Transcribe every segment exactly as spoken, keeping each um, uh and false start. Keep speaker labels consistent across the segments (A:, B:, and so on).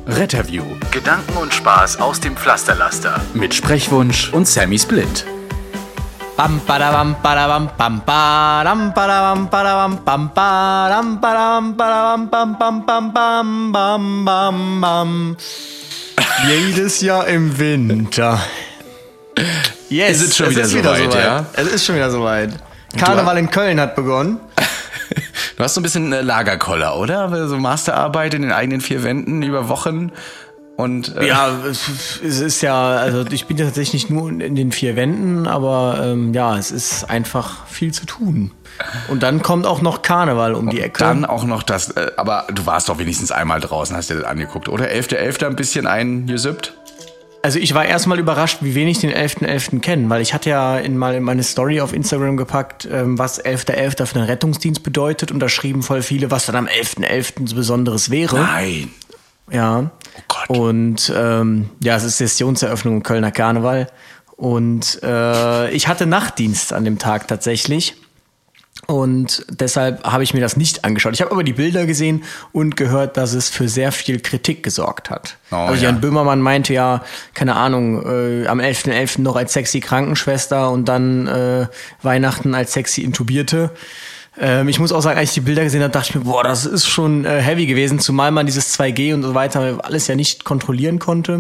A: Retterview. Gedanken und Spaß aus dem Pflasterlaster. Mit Sprechwunsch und Sammy Split.
B: Bam badabam badabam bam badam badabam badabam bam badam badabam badabam bam bam bam bam bam bam bam. Jedes Jahr im Winter.
A: Yes, ist es schon wieder
B: es
A: so
B: wieder
A: weit,
B: so weit,
A: ja?
B: Es ist schon wieder soweit. Karneval in Köln hat begonnen.
A: Du hast so ein bisschen äh, Lagerkoller, oder? So Masterarbeit in den eigenen vier Wänden über Wochen. Und, äh
B: ja, es ist ja, also ich bin ja tatsächlich nur in den vier Wänden, aber ähm, ja, es ist einfach viel zu tun. Und dann kommt auch noch Karneval um die Ecke.
A: Dann auch noch das, äh, aber du warst doch wenigstens einmal draußen, hast dir das angeguckt, oder? elfter elfter ein bisschen eingesüppt?
B: Also ich war erstmal überrascht, wie wenig den elfter elfter kennen, weil ich hatte ja in mal in meine Story auf Instagram gepackt, ähm, was elfter elfter für den Rettungsdienst bedeutet, und da schrieben voll viele, was dann am elfter elfter so Besonderes wäre.
A: Nein.
B: Ja.
A: Oh Gott.
B: Und ähm, ja, es ist Sessionseröffnung im Kölner Karneval. Und äh, ich hatte Nachtdienst an dem Tag tatsächlich. Und deshalb habe ich mir das nicht angeschaut. Ich habe aber die Bilder gesehen und gehört, dass es für sehr viel Kritik gesorgt hat. Oh, also Jan ja. Böhmermann meinte ja, keine Ahnung, äh, am elfter elfter noch als sexy Krankenschwester und dann äh, Weihnachten als sexy Intubierte. Ähm, ich muss auch sagen, als ich die Bilder gesehen habe, dachte ich mir, boah, das ist schon äh, heavy gewesen, zumal man dieses zwei G und so weiter alles ja nicht kontrollieren konnte.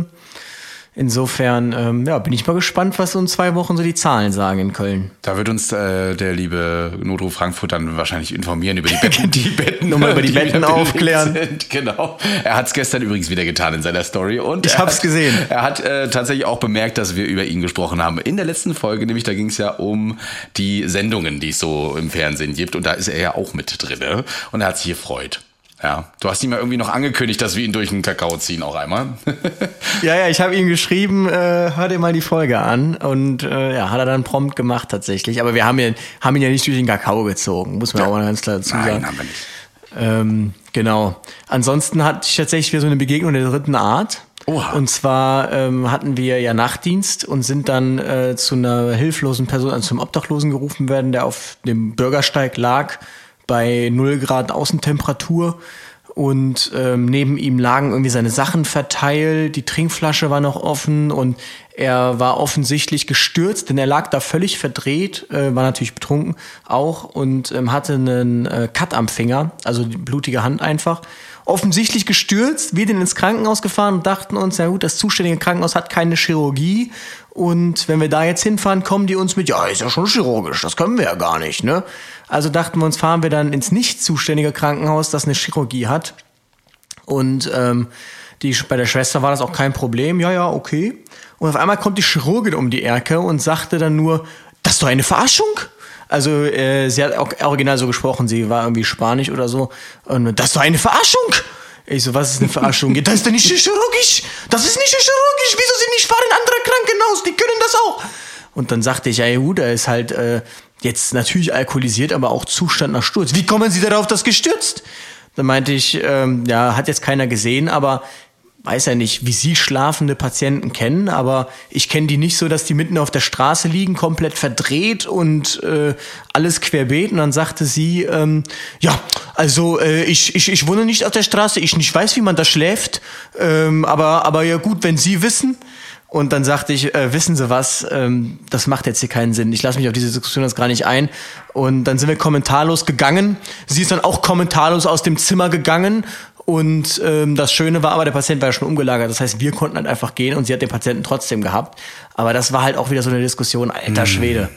B: Insofern ähm, ja, bin ich mal gespannt, was so in zwei Wochen so die Zahlen sagen in Köln.
A: Da wird uns äh, der liebe Notruf Frankfurt dann wahrscheinlich informieren über die Betten. die Betten
B: Nochmal über die, die Betten aufklären.
A: Sind. Genau. Er hat es gestern übrigens wieder getan in seiner Story. Und
B: ich hab's
A: hat,
B: gesehen.
A: Er hat äh, tatsächlich auch bemerkt, dass wir über ihn gesprochen haben. In der letzten Folge, nämlich da ging es ja um die Sendungen, die es so im Fernsehen gibt. Und da ist er ja auch mit drin. Ne? Und er hat sich gefreut. Ja, du hast ihm ja irgendwie noch angekündigt, dass wir ihn durch den Kakao ziehen, auch einmal.
B: ja, ja, ich habe ihm geschrieben, äh, hör dir mal die Folge an. Und äh, ja, hat er dann prompt gemacht tatsächlich. Aber wir haben, ja, haben ihn ja nicht durch den Kakao gezogen, muss man ja auch mal ganz klar dazu sagen.
A: Nein, haben wir nicht.
B: Ähm, genau. Ansonsten hatte ich tatsächlich wieder so eine Begegnung der dritten Art.
A: Oha.
B: Und zwar ähm, hatten wir ja Nachtdienst und sind dann äh, zu einer hilflosen Person, also zum Obdachlosen gerufen werden, der auf dem Bürgersteig lag, bei null Grad Außentemperatur, und ähm, neben ihm lagen irgendwie seine Sachen verteilt, die Trinkflasche war noch offen und er war offensichtlich gestürzt, denn er lag da völlig verdreht, äh, war natürlich betrunken auch und ähm, hatte einen äh, Cut am Finger, also die blutige Hand einfach. Offensichtlich gestürzt, wir sind ins Krankenhaus gefahren und dachten uns, na gut, das zuständige Krankenhaus hat keine Chirurgie und wenn wir da jetzt hinfahren, kommen die uns mit, ja, ist ja schon chirurgisch, das können wir ja gar nicht, ne? Also dachten wir uns, fahren wir dann ins nicht zuständige Krankenhaus, das eine Chirurgie hat. Und ähm, die, bei der Schwester war das auch kein Problem, ja, ja, okay. Und auf einmal kommt die Chirurgin um die Ecke und sagte dann nur, das ist doch eine Verarschung. Also äh, sie hat auch original so gesprochen, sie war irgendwie Spanisch oder so. Und das ist doch eine Verarschung. Ich so, was ist eine Verarschung? Das ist doch nicht chirurgisch. Das ist nicht chirurgisch. Wieso sind nicht fahren in andere Krankenhaus? Die können das auch. Und dann sagte ich, ja gut, er ist halt äh, jetzt natürlich alkoholisiert, aber auch Zustand nach Sturz. Wie kommen Sie darauf, das gestürzt? Dann meinte ich, ähm, ja, hat jetzt keiner gesehen, aber weiß ja nicht, wie Sie schlafende Patienten kennen, aber ich kenne die nicht so, dass die mitten auf der Straße liegen, komplett verdreht und äh, alles querbeet. Und dann sagte sie, ähm, ja, also äh, ich, ich, ich wohne nicht auf der Straße, ich nicht weiß, wie man da schläft, ähm, aber, aber ja gut, wenn Sie wissen. Und dann sagte ich, äh, wissen Sie was, ähm, das macht jetzt hier keinen Sinn. Ich lasse mich auf diese Diskussion jetzt gar nicht ein. Und dann sind wir kommentarlos gegangen. Sie ist dann auch kommentarlos aus dem Zimmer gegangen. Und ähm, das Schöne war aber, der Patient war ja schon umgelagert. Das heißt, wir konnten halt einfach gehen und sie hat den Patienten trotzdem gehabt. Aber das war halt auch wieder so eine Diskussion, alter Schwede.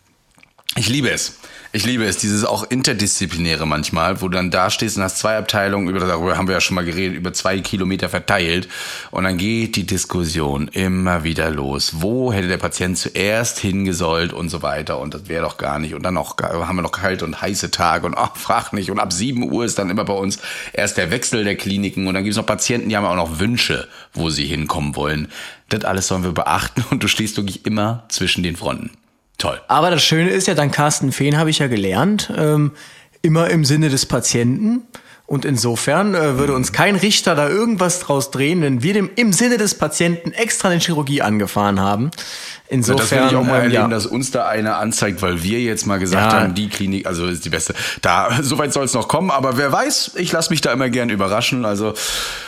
A: Ich liebe es. Ich liebe es, dieses auch Interdisziplinäre manchmal, wo du dann da stehst und hast zwei Abteilungen, über darüber haben wir ja schon mal geredet, über zwei Kilometer verteilt. Und dann geht die Diskussion immer wieder los. Wo hätte der Patient zuerst hingesollt und so weiter. Und das wäre doch gar nicht. Und dann noch haben wir noch kalte und heiße Tage und ach, frag nicht. Und ab sieben Uhr ist dann immer bei uns erst der Wechsel der Kliniken. Und dann gibt es noch Patienten, die haben auch noch Wünsche, wo sie hinkommen wollen. Das alles sollen wir beachten. Und du stehst wirklich immer zwischen den Fronten. Toll.
B: Aber das Schöne ist ja, dank Carsten Fehn habe ich ja gelernt, ähm, immer im Sinne des Patienten. Und insofern äh, würde uns kein Richter da irgendwas draus drehen, wenn wir dem im Sinne des Patienten extra eine Chirurgie angefahren haben. Insofern,
A: das will ich auch mal
B: ähm,
A: erleben,
B: ja.
A: dass uns da einer anzeigt, weil wir jetzt mal gesagt
B: ja.
A: haben, die Klinik, also ist die beste. Da, soweit soll es noch kommen, aber wer weiß, ich lasse mich da immer gern überraschen. Also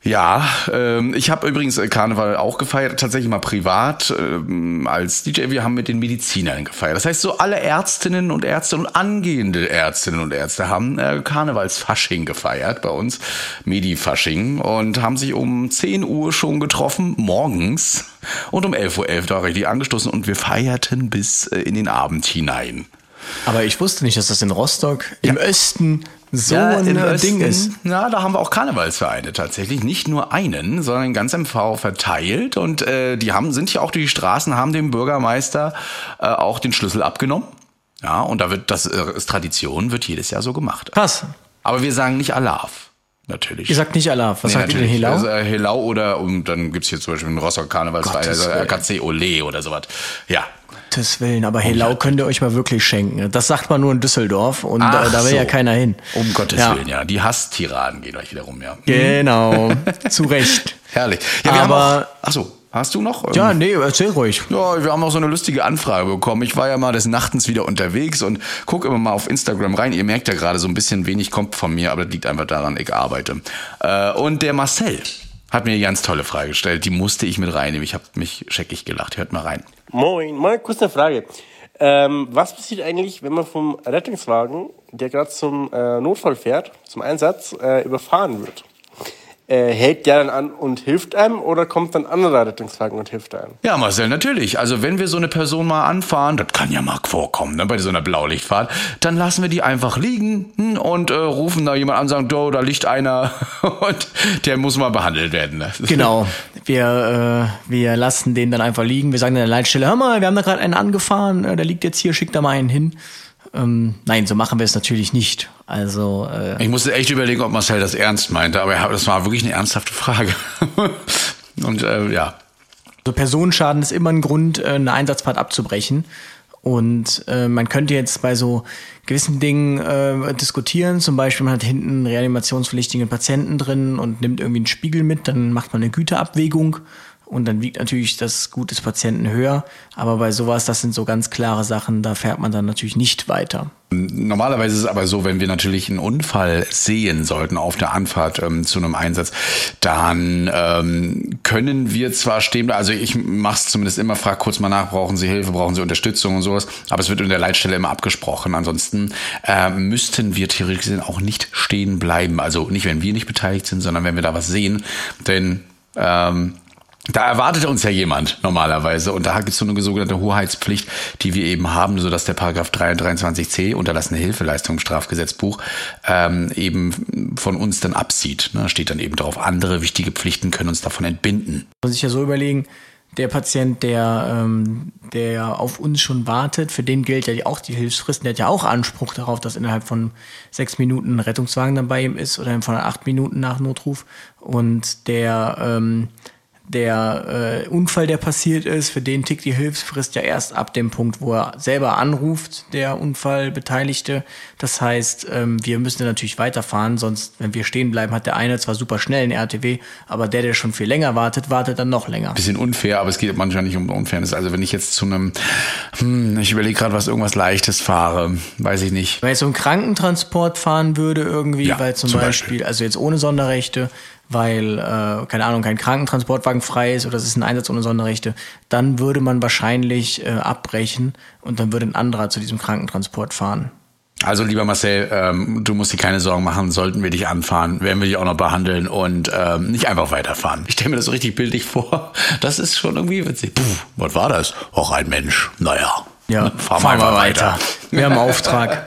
A: Ja, ähm, ich habe übrigens Karneval auch gefeiert, tatsächlich mal privat ähm, als D J. Wir haben mit den Medizinern gefeiert. Das heißt, so alle Ärztinnen und Ärzte und angehende Ärztinnen und Ärzte haben äh, Karnevalsfasching gefeiert bei uns, Medi-Fasching, und haben sich um zehn Uhr schon getroffen, morgens, und um elf Uhr elf da richtig angestoßen, und wir feierten bis äh, in den Abend hinein. Aber
B: ich wusste nicht, dass das in Rostock ja. im Osten so ja, ein Ding ist.
A: Ja, da haben wir auch Karnevalsvereine tatsächlich. Nicht nur einen, sondern ganz M V verteilt. Und äh, die haben, sind ja auch durch die Straßen, haben dem Bürgermeister äh, auch den Schlüssel abgenommen. Ja, und da wird, das äh, ist Tradition, wird jedes Jahr so gemacht.
B: Krass.
A: Aber wir sagen nicht Alaf. Natürlich.
B: Ihr sagt nicht Alaf. Was nee, sagt ihr denn, Helau?
A: Also, äh, Helau oder, und dann gibt's hier zum Beispiel einen Rostocker Karnevalsverein, also R K C Ole oder sowas. Ja.
B: Gottes Willen, aber Helau um, könnt ihr euch mal wirklich schenken. Das sagt man nur in Düsseldorf und Ach da will so. ja keiner hin.
A: Um Gottes ja. Willen, ja. Die Hasstiraden gehen euch wiederum, ja.
B: Genau, zu Recht.
A: Herrlich. Ja, wir
B: aber,
A: haben auch, ach so, hast du noch?
B: Ja, nee, erzähl ruhig.
A: Ja, wir haben auch so eine lustige Anfrage bekommen. Ich war ja mal des Nachtens wieder unterwegs und guck immer mal auf Instagram rein. Ihr merkt ja gerade, so ein bisschen wenig kommt von mir, aber das liegt einfach daran, ich arbeite. Und der Marcel hat mir eine ganz tolle Frage gestellt. Die musste ich mit reinnehmen. Ich habe mich scheckig gelacht. Hört mal rein.
C: Moin, mal kurz eine Frage. Ähm, was passiert eigentlich, wenn man vom Rettungswagen, der gerade zum äh, Notfall fährt, zum Einsatz, äh, überfahren wird? Äh, hält der dann an und hilft einem oder kommt dann ein anderer Rettungswagen und hilft einem?
A: Ja, Marcel, natürlich. Also wenn wir so eine Person mal anfahren, das kann ja mal vorkommen, ne, bei so einer Blaulichtfahrt, dann lassen wir die einfach liegen und äh, rufen da jemand an und sagen, do, da liegt einer und der muss mal behandelt werden. Ne?
B: Genau. Wir, äh, wir lassen den dann einfach liegen. Wir sagen an der Leitstelle, hör mal, wir haben da gerade einen angefahren, der liegt jetzt hier, schick da mal einen hin. Ähm, nein, so machen wir es natürlich nicht. Also äh
A: ich musste echt überlegen, ob Marcel das ernst meinte, aber das war wirklich eine ernsthafte Frage. Und äh, ja.
B: So Personenschaden ist immer ein Grund, eine Einsatzfahrt abzubrechen. Und äh, man könnte jetzt bei so gewissen Dingen äh, diskutieren. Zum Beispiel, man hat hinten einen reanimationspflichtigen Patienten drin und nimmt irgendwie einen Spiegel mit, dann macht man eine Güterabwägung. Und dann wiegt natürlich das Gut des Patienten höher. Aber bei sowas, das sind so ganz klare Sachen, da fährt man dann natürlich nicht weiter.
A: Normalerweise ist es aber so, wenn wir natürlich einen Unfall sehen sollten auf der Anfahrt ähm, zu einem Einsatz, dann ähm, können wir zwar stehen, also ich mache es zumindest immer, frage kurz mal nach, brauchen Sie Hilfe, brauchen Sie Unterstützung und sowas, aber es wird in der Leitstelle immer abgesprochen. Ansonsten äh, müssten wir theoretisch auch nicht stehen bleiben. Also nicht, wenn wir nicht beteiligt sind, sondern wenn wir da was sehen. Denn ähm, da erwartet uns ja jemand normalerweise und da gibt es so eine sogenannte Hoheitspflicht, die wir eben haben, sodass der Paragraph dreiunddreißig c, unterlassene Hilfeleistung im Strafgesetzbuch, ähm, eben von uns dann absieht. Da steht dann eben drauf, andere wichtige Pflichten können uns davon entbinden.
B: Man muss sich ja so überlegen, der Patient, der, ähm, der auf uns schon wartet, für den gilt ja auch die Hilfsfrist, der hat ja auch Anspruch darauf, dass innerhalb von sechs Minuten ein Rettungswagen dann bei ihm ist oder von acht Minuten nach Notruf und der ähm, Der äh, Unfall, der passiert ist, für den tickt die Hilfsfrist ja erst ab dem Punkt, wo er selber anruft, der Unfallbeteiligte. Das heißt, ähm, wir müssen natürlich weiterfahren, sonst, wenn wir stehen bleiben, hat der eine zwar super schnell einen R T W, aber der, der schon viel länger wartet, wartet dann noch länger.
A: Bisschen unfair, aber es geht manchmal nicht um Unfairness. Also wenn ich jetzt zu einem, hm, ich überlege gerade, was irgendwas Leichtes fahre, weiß ich nicht.
B: Wenn ich so einen Krankentransport fahren würde irgendwie, ja, weil zum, zum Beispiel, Beispiel, also jetzt ohne Sonderrechte, weil, äh, keine Ahnung, kein Krankentransportwagen frei ist oder es ist ein Einsatz ohne Sonderrechte, dann würde man wahrscheinlich äh, abbrechen und dann würde ein anderer zu diesem Krankentransport fahren.
A: Also lieber Marcel, ähm, du musst dir keine Sorgen machen, sollten wir dich anfahren, werden wir dich auch noch behandeln und ähm, nicht einfach weiterfahren. Ich stelle mir das so richtig bildlich vor, das ist schon irgendwie witzig. Puh, was war das? Och, ein Mensch, naja,
B: ja, fahren fahr wir weiter. weiter. Wir haben Auftrag.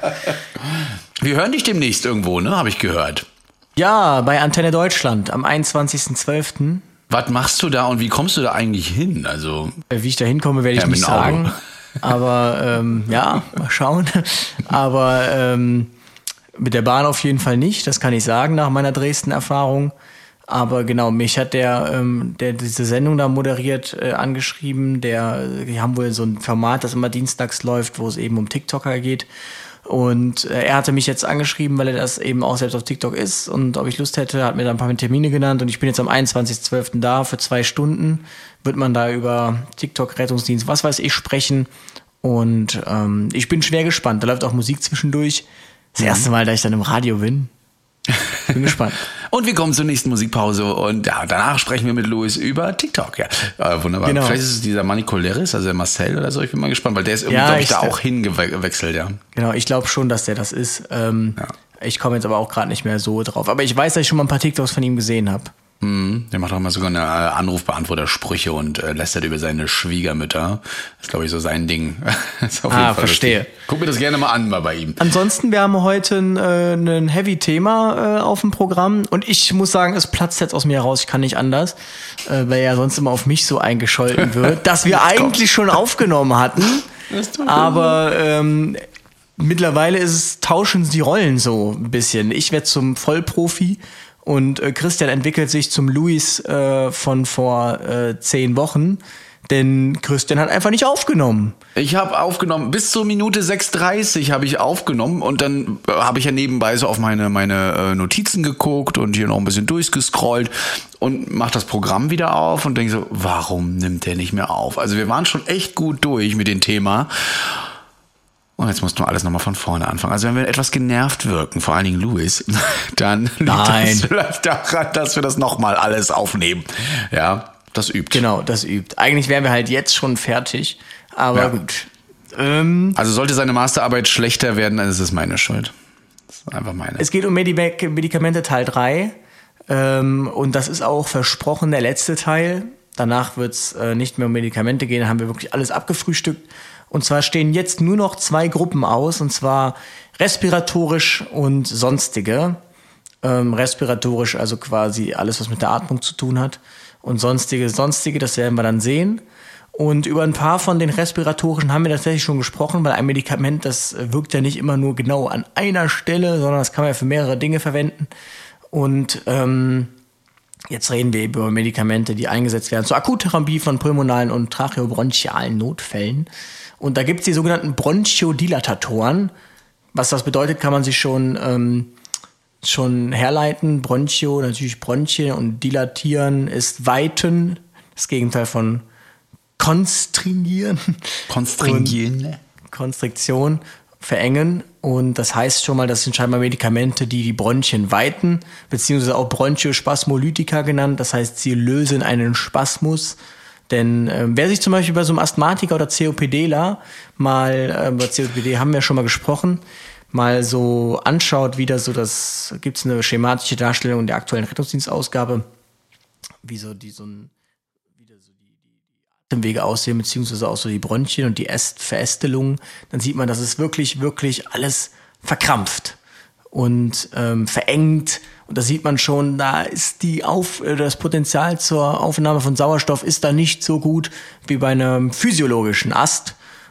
A: Wir hören dich demnächst irgendwo, ne, habe ich gehört.
B: Ja, bei Antenne Deutschland am einundzwanzigsten zwölften
A: Was machst du da und wie kommst du da eigentlich hin? Also
B: wie ich da hinkomme, werde ich ja, nicht sagen. Aber ähm, ja, mal schauen. Aber ähm, mit der Bahn auf jeden Fall nicht, das kann ich sagen nach meiner Dresden-Erfahrung. Aber genau, mich hat der, ähm, der diese Sendung da moderiert, äh, angeschrieben. Der, die haben wohl so ein Format, das immer dienstags läuft, wo es eben um TikToker geht. Und äh, er hatte mich jetzt angeschrieben, weil er das eben auch selbst auf TikTok ist und ob ich Lust hätte, hat mir da ein paar Termine genannt und ich bin jetzt am einundzwanzigsten zwölften da für zwei Stunden, wird man da über TikTok, Rettungsdienst, was weiß ich, sprechen und ähm, ich bin schwer gespannt, da läuft auch Musik zwischendurch, das mhm. erste Mal, dass ich dann im Radio bin, bin gespannt.
A: Und wir kommen zur nächsten Musikpause und ja, danach sprechen wir mit Luis über TikTok. Ja, äh, wunderbar.
B: Genau.
A: Vielleicht ist es dieser Manny Coleris, also der Marcel oder so. Ich bin mal gespannt, weil der ist irgendwie,
B: Ja,
A: glaube ich,
B: ich-
A: da auch hingewechselt, ja.
B: Genau, ich glaube schon, dass der das ist. Ähm,
A: Ja.
B: Ich komme jetzt aber auch gerade nicht mehr so drauf. Aber ich weiß, dass ich schon mal ein paar TikToks von ihm gesehen habe.
A: Mhm. Der macht auch immer sogar eine äh, Anrufbeantworter-Sprüche und äh, lästert über seine Schwiegermütter. Das ist, glaube ich, so sein Ding. Ist auf
B: Ah, verstehe.
A: lustig. Guck mir das gerne mal an, mal bei ihm.
B: Ansonsten, wir haben heute ein, äh, ein Heavy-Thema äh, auf dem Programm. Und ich muss sagen, es platzt jetzt aus mir heraus. Ich kann nicht anders, äh, weil ja sonst immer auf mich so eingescholten wird, dass wir eigentlich schon aufgenommen hatten. Aber ähm, mittlerweile ist es, tauschen die Rollen so ein bisschen. Ich werde zum Vollprofi und äh, Christian entwickelt sich zum Luis äh, von vor äh, zehn Wochen, denn Christian hat einfach nicht aufgenommen.
A: Ich habe aufgenommen, bis zur Minute sechs dreißig habe ich aufgenommen und dann äh, habe ich ja nebenbei so auf meine meine äh, Notizen geguckt und hier noch ein bisschen durchgescrollt und mach das Programm wieder auf und denke so, warum nimmt der nicht mehr auf? Also wir waren schon echt gut durch mit dem Thema. Und jetzt musst du alles nochmal von vorne anfangen. Also wenn wir etwas genervt wirken, vor allen Dingen Louis, dann liegt
B: Nein.
A: das vielleicht daran, dass wir das nochmal alles aufnehmen. Ja, das übt.
B: Genau, das übt. Eigentlich wären wir halt jetzt schon fertig, aber
A: Ja.
B: gut. Ähm,
A: Also sollte seine Masterarbeit schlechter werden, dann ist es meine Schuld. Das ist einfach meine.
B: es geht um Medimac- Medikamente Teil drei ähm, und das ist auch versprochen der letzte Teil. Danach wird es äh, nicht mehr um Medikamente gehen, da haben wir wirklich alles abgefrühstückt. Und zwar stehen jetzt nur noch zwei Gruppen aus, und zwar respiratorisch und sonstige. Ähm, respiratorisch, also quasi alles, was mit der Atmung zu tun hat. Und sonstige, sonstige, das werden wir dann sehen. Und über ein paar von den respiratorischen haben wir tatsächlich schon gesprochen, weil ein Medikament, das wirkt ja nicht immer nur genau an einer Stelle, sondern das kann man ja für mehrere Dinge verwenden. Und ähm, jetzt reden wir über Medikamente, die eingesetzt werden zur Akuttherapie von pulmonalen und tracheobronchialen Notfällen. Und da gibt's die sogenannten Bronchodilatatoren. Was das bedeutet, kann man sich schon, ähm, schon herleiten. Bronchio, natürlich Bronchien, und dilatieren ist weiten, das Gegenteil von konstrigieren.
A: Konstringieren.
B: Konstriktion, verengen. Und das heißt schon mal, das sind scheinbar Medikamente, die die Bronchien weiten, beziehungsweise auch Bronchospasmolytika genannt. Das heißt, sie lösen einen Spasmus. Denn äh, wer sich zum Beispiel bei so einem Asthmatiker oder COPDler mal, äh, über C O P D haben wir schon mal gesprochen, mal so anschaut, wie das so, das gibt's eine schematische Darstellung der aktuellen Rettungsdienstausgabe, wie so die so ein Atemwege aussehen, beziehungsweise auch so die Bronchien und die Äst Verästelungen, dann sieht man, dass es wirklich, wirklich alles verkrampft und ähm, verengt. Und da sieht man schon, da ist die Auf äh, das Potenzial zur Aufnahme von Sauerstoff ist da nicht so gut wie bei einem physiologischen Ast.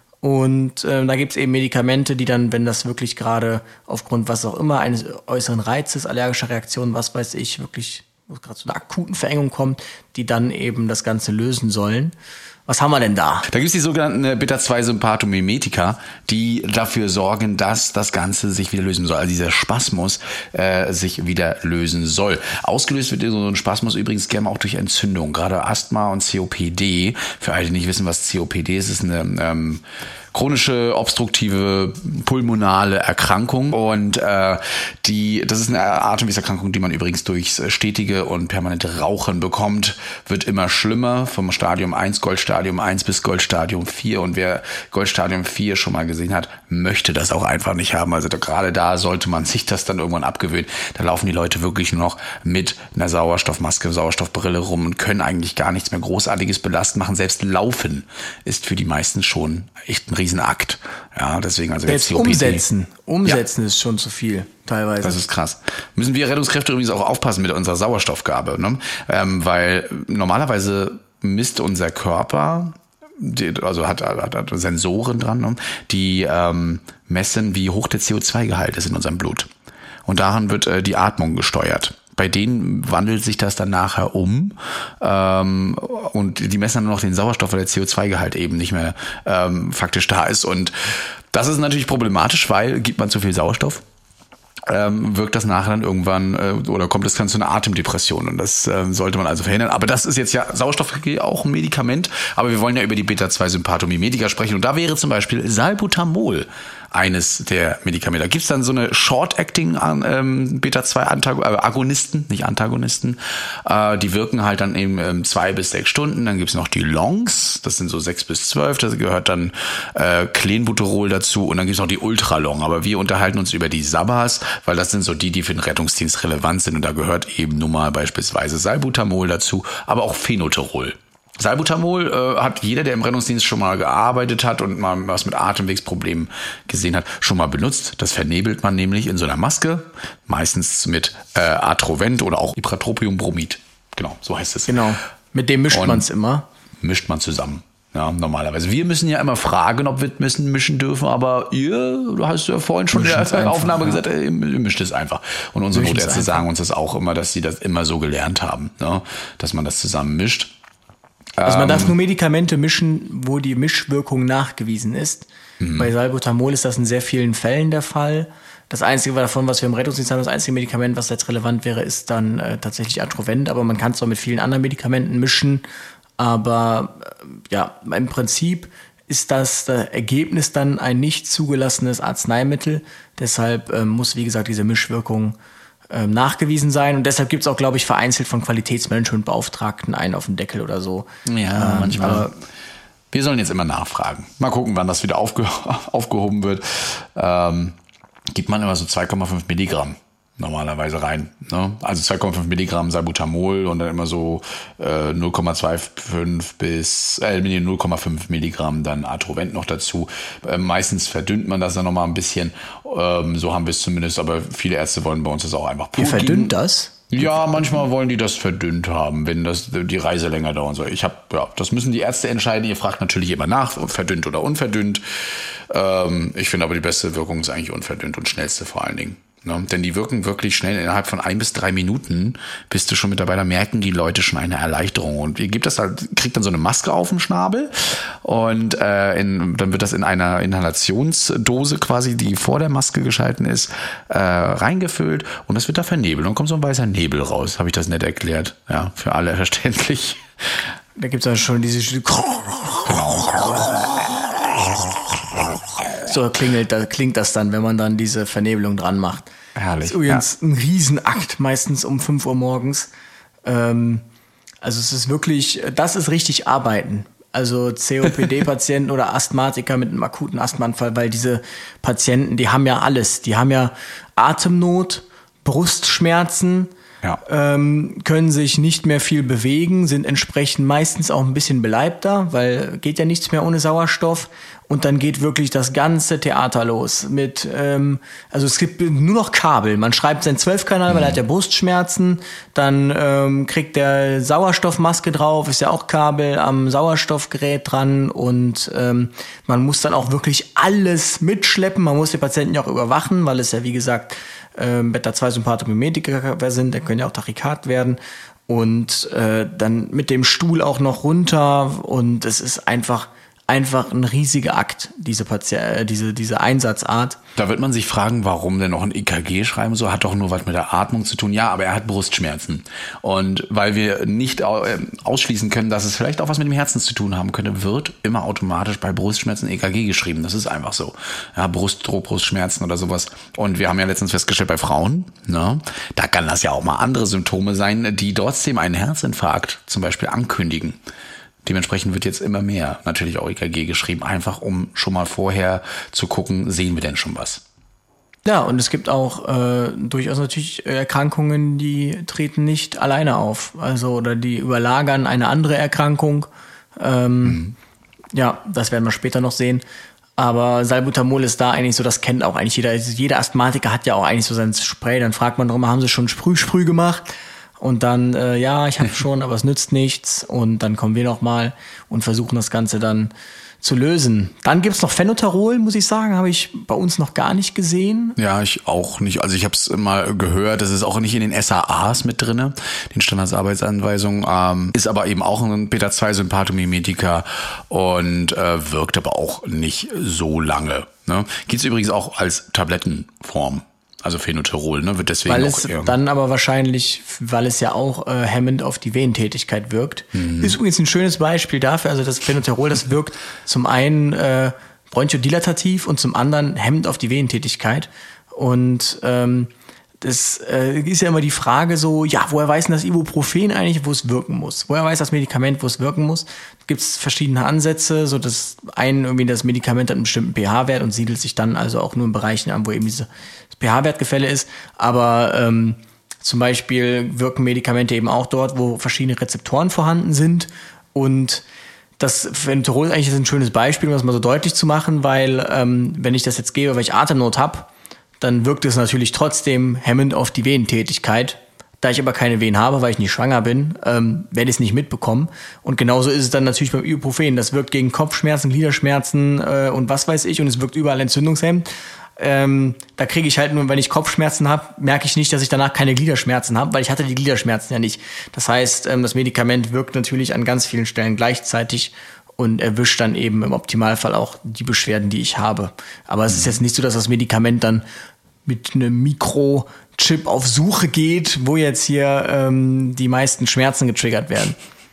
B: Und äh, da gibt's eben Medikamente, die dann, wenn das wirklich gerade aufgrund was auch immer, eines äußeren Reizes, allergischer Reaktion, was weiß ich, wirklich gerade zu einer akuten Verengung kommt, die dann eben das Ganze lösen sollen. Was haben wir denn da?
A: Da gibt es die sogenannten Beta zwei Sympathomimetika, die dafür sorgen, dass das Ganze sich wieder lösen soll. Also dieser Spasmus äh, sich wieder lösen soll. Ausgelöst wird so ein Spasmus übrigens gerne auch durch Entzündung. Gerade Asthma und C O P D. Für alle, die nicht wissen, was C O P D ist, ist eine ähm, chronische obstruktive pulmonale Erkrankung und äh, die das ist eine Atemwegserkrankung, die man übrigens durchs stetige und permanente Rauchen bekommt, wird immer schlimmer vom Stadium eins, Goldstadium eins bis Goldstadium vier, und wer Goldstadium vier schon mal gesehen hat, möchte das auch einfach nicht haben. Also da, gerade da sollte man sich das dann irgendwann abgewöhnen. Da laufen die Leute wirklich nur noch mit einer Sauerstoffmaske, Sauerstoffbrille rum und können eigentlich gar nichts mehr Großartiges belasten machen. Selbst Laufen ist für die meisten schon echt ein Riesenakt. Ja, deswegen also
B: Jetzt
A: C O P D.
B: umsetzen. Umsetzen ja. ist schon zu viel, teilweise.
A: Das ist krass. Müssen wir Rettungskräfte übrigens auch aufpassen mit unserer Sauerstoffgabe, ne? Ähm, weil normalerweise misst unser Körper, die, also hat, hat, hat Sensoren dran, ne? Die ähm, messen, wie hoch der C O zwei Gehalt ist in unserem Blut. Und daran wird äh, die Atmung gesteuert. Bei denen wandelt sich das dann nachher um ähm, und die messen dann nur noch den Sauerstoff, weil der C O zwei Gehalt eben nicht mehr ähm, faktisch da ist. Und das ist natürlich problematisch, weil gibt man zu viel Sauerstoff, ähm, wirkt das nachher dann irgendwann äh, oder kommt es dann zu einer Atemdepression, und das äh, sollte man also verhindern. Aber das ist jetzt ja, Sauerstoff auch ein Medikament, aber wir wollen ja über die Beta zwei Sympathomimetika sprechen, und da wäre zum Beispiel Salbutamol eines der Medikamente. Da gibt's dann so eine Short-Acting ähm, Beta zwei Agonisten, nicht Antagonisten. Äh, die wirken halt dann eben ähm, zwei bis sechs Stunden. Dann gibt's noch die Longs, das sind so sechs bis zwölf. Da gehört dann äh, Clenbuterol dazu. Und dann gibt's noch die Ultralong. Aber wir unterhalten uns über die Sabas, weil das sind so die, die für den Rettungsdienst relevant sind. Und da gehört eben nun mal beispielsweise Salbutamol dazu, aber auch Phenoterol. Salbutamol äh, hat jeder, der im Rettungsdienst schon mal gearbeitet hat und mal was mit Atemwegsproblemen gesehen hat, schon mal benutzt. Das vernebelt man nämlich in so einer Maske, meistens mit äh, Atrovent oder auch Ipratropiumbromid. Genau, so heißt es.
B: Genau, mit dem mischt man es immer.
A: Mischt man zusammen. Ja, normalerweise. Wir müssen ja immer fragen, ob wir müssen mischen dürfen, aber ihr, du hast ja vorhin schon in der Aufnahme ja. gesagt, ihr mischt es einfach. Und unsere Mischt Notärzte sagen uns das auch immer, dass sie das immer so gelernt haben, ne? Dass man das zusammen mischt.
B: Also man darf nur Medikamente mischen, wo die Mischwirkung nachgewiesen ist. Mhm. Bei Salbutamol ist das in sehr vielen Fällen der Fall. Das einzige davon, was wir im Rettungsdienst haben, das einzige Medikament, was jetzt relevant wäre, ist dann äh, tatsächlich Atrovent. Aber man kann es auch mit vielen anderen Medikamenten mischen. Aber äh, ja, im Prinzip ist das äh, Ergebnis dann ein nicht zugelassenes Arzneimittel. Deshalb äh, muss, wie gesagt, diese Mischwirkung ähm, nachgewiesen sein. Und deshalb gibt es auch, glaube ich, vereinzelt von Qualitätsmanagementbeauftragten einen auf den Deckel oder so.
A: Ja,
B: ähm,
A: manchmal.
B: Aber
A: wir sollen jetzt immer nachfragen. Mal gucken, wann das wieder aufge- aufgehoben wird. Ähm, gibt man immer so zwei Komma fünf Milligramm normalerweise rein. Ne? Also zwei Komma fünf Milligramm Salbutamol und dann immer so äh, null Komma fünfundzwanzig bis äh, null Komma fünf Milligramm dann Atrovent noch dazu. Äh, meistens verdünnt man das dann nochmal ein bisschen. Ähm, so haben wir es zumindest, aber viele Ärzte wollen bei uns das auch einfach pur
B: ihr verdünnt
A: geben.
B: das?
A: Ja, manchmal wollen die das verdünnt haben, wenn das die Reise länger dauern soll. Ich habe, ja, das müssen die Ärzte entscheiden. Ihr fragt natürlich immer nach, verdünnt oder unverdünnt. Ähm, ich finde aber die beste Wirkung ist eigentlich unverdünnt und schnellste vor allen Dingen. Ne? Denn die wirken wirklich schnell. Innerhalb von ein bis drei Minuten bist du schon mit dabei. Da merken die Leute schon eine Erleichterung. Und ihr gebt das halt, kriegt dann so eine Maske auf den Schnabel und äh, in, dann wird das in einer Inhalationsdose quasi, die vor der Maske geschalten ist, äh, reingefüllt und das wird da vernebelt. Und dann kommt so ein weißer Nebel raus. Habe ich das nett erklärt? Ja, für alle verständlich.
B: Da gibt es ja schon diese so klingelt, da klingt das dann, wenn man dann diese Vernebelung dran macht.
A: Herrlich.
B: Das ist übrigens
A: ja.
B: ein Riesenakt, meistens um fünf Uhr morgens. Ähm, also es ist wirklich, das ist richtig Arbeiten. Also C O P D-Patienten oder Asthmatiker mit einem akuten Asthmaanfall, weil diese Patienten, die haben ja alles. Die haben ja Atemnot, Brustschmerzen, ja. ähm, können sich nicht mehr viel bewegen, sind entsprechend meistens auch ein bisschen beleibter, weil geht ja nichts mehr ohne Sauerstoff. Und dann geht wirklich das ganze Theater los mit, ähm, also es gibt nur noch Kabel. Man schreibt seinen Zwölfkanal, weil er hat ja Brustschmerzen. Dann ähm, kriegt der Sauerstoffmaske drauf, ist ja auch Kabel am Sauerstoffgerät dran. Und ähm, man muss dann auch wirklich alles mitschleppen. Man muss die Patienten ja auch überwachen, weil es ja, wie gesagt, ähm, Beta zwei Sympathomimetiker sind. Der können ja auch Tachykard werden. Und äh, dann mit dem Stuhl auch noch runter. Und es ist einfach... Einfach ein riesiger Akt, diese, Pati- diese, diese Einsatzart.
A: Da wird man sich fragen, warum denn noch ein E K G schreiben so, hat doch nur was mit der Atmung zu tun. Ja, aber er hat Brustschmerzen. Und weil wir nicht ausschließen können, dass es vielleicht auch was mit dem Herzen zu tun haben könnte, wird immer automatisch bei Brustschmerzen E K G geschrieben. Das ist einfach so. Ja, Brustdruck, Brustschmerzen oder sowas. Und wir haben ja letztens festgestellt bei Frauen, ne, da kann das ja auch mal andere Symptome sein, die trotzdem einen Herzinfarkt zum Beispiel ankündigen. Dementsprechend wird jetzt immer mehr natürlich auch E K G geschrieben, einfach um schon mal vorher zu gucken, sehen wir denn schon was?
B: Ja, und es gibt auch äh, durchaus natürlich Erkrankungen, die treten nicht alleine auf, also oder die überlagern eine andere Erkrankung. Ähm, mhm. Ja, das werden wir später noch sehen. Aber Salbutamol ist da eigentlich so, das kennt auch eigentlich jeder. Jeder Asthmatiker hat ja auch eigentlich so sein Spray. Dann fragt man drum, haben sie schon Sprüh-Sprüh gemacht? Und dann, äh, ja, ich habe schon, aber es nützt nichts. Und dann kommen wir nochmal und versuchen das Ganze dann zu lösen. Dann gibt's noch Phenoterol, muss ich sagen, habe ich bei uns noch gar nicht gesehen.
A: Ja, ich auch nicht. Also ich habe es mal gehört, das ist auch nicht in den S A As mit drinne, den Standardarbeitsanweisungen, ähm, ist aber eben auch ein Beta zwei Sympathomimetiker und äh, wirkt aber auch nicht so lange. Ne? Gibt's übrigens auch als Tablettenform. Also Phenoterol, ne, wird deswegen
B: weil
A: auch
B: es
A: eher
B: dann aber wahrscheinlich, weil es ja auch äh, hemmend auf die Venentätigkeit wirkt. Mhm. Ist übrigens ein schönes Beispiel dafür, also das Phenoterol, das wirkt zum einen äh, bronchodilatativ und zum anderen hemmend auf die Venentätigkeit. Und ähm, das äh, ist ja immer die Frage so, ja, woher weiß denn das Ibuprofen eigentlich, wo es wirken muss? Woher weiß das Medikament, wo es wirken muss? Gibt es verschiedene Ansätze, so dass ein irgendwie das Medikament hat einen bestimmten pH-Wert und siedelt sich dann also auch nur in Bereichen an, wo eben dieses pH-Wertgefälle ist. Aber ähm, zum Beispiel wirken Medikamente eben auch dort, wo verschiedene Rezeptoren vorhanden sind. Und das Fenterol ist eigentlich ein schönes Beispiel, um das mal so deutlich zu machen, weil ähm, wenn ich das jetzt gebe, weil ich Atemnot habe, dann wirkt es natürlich trotzdem hemmend auf die Venentätigkeit. Da ich aber keine Venen habe, weil ich nicht schwanger bin, ähm, werde ich es nicht mitbekommen. Und genauso ist es dann natürlich beim Ibuprofen. Das wirkt gegen Kopfschmerzen, Gliederschmerzen äh, und was weiß ich. Und es wirkt überall entzündungshemmend. Ähm, da kriege ich halt nur, wenn ich Kopfschmerzen habe, merke ich nicht, dass ich danach keine Gliederschmerzen habe, weil ich hatte die Gliederschmerzen ja nicht. Das heißt, ähm, das Medikament wirkt natürlich an ganz vielen Stellen gleichzeitig und erwischt dann eben im Optimalfall auch die Beschwerden, die ich habe. Aber es ist jetzt nicht so, dass das Medikament dann mit einem Mikrochip auf Suche geht, wo jetzt hier ähm, die meisten Schmerzen getriggert werden.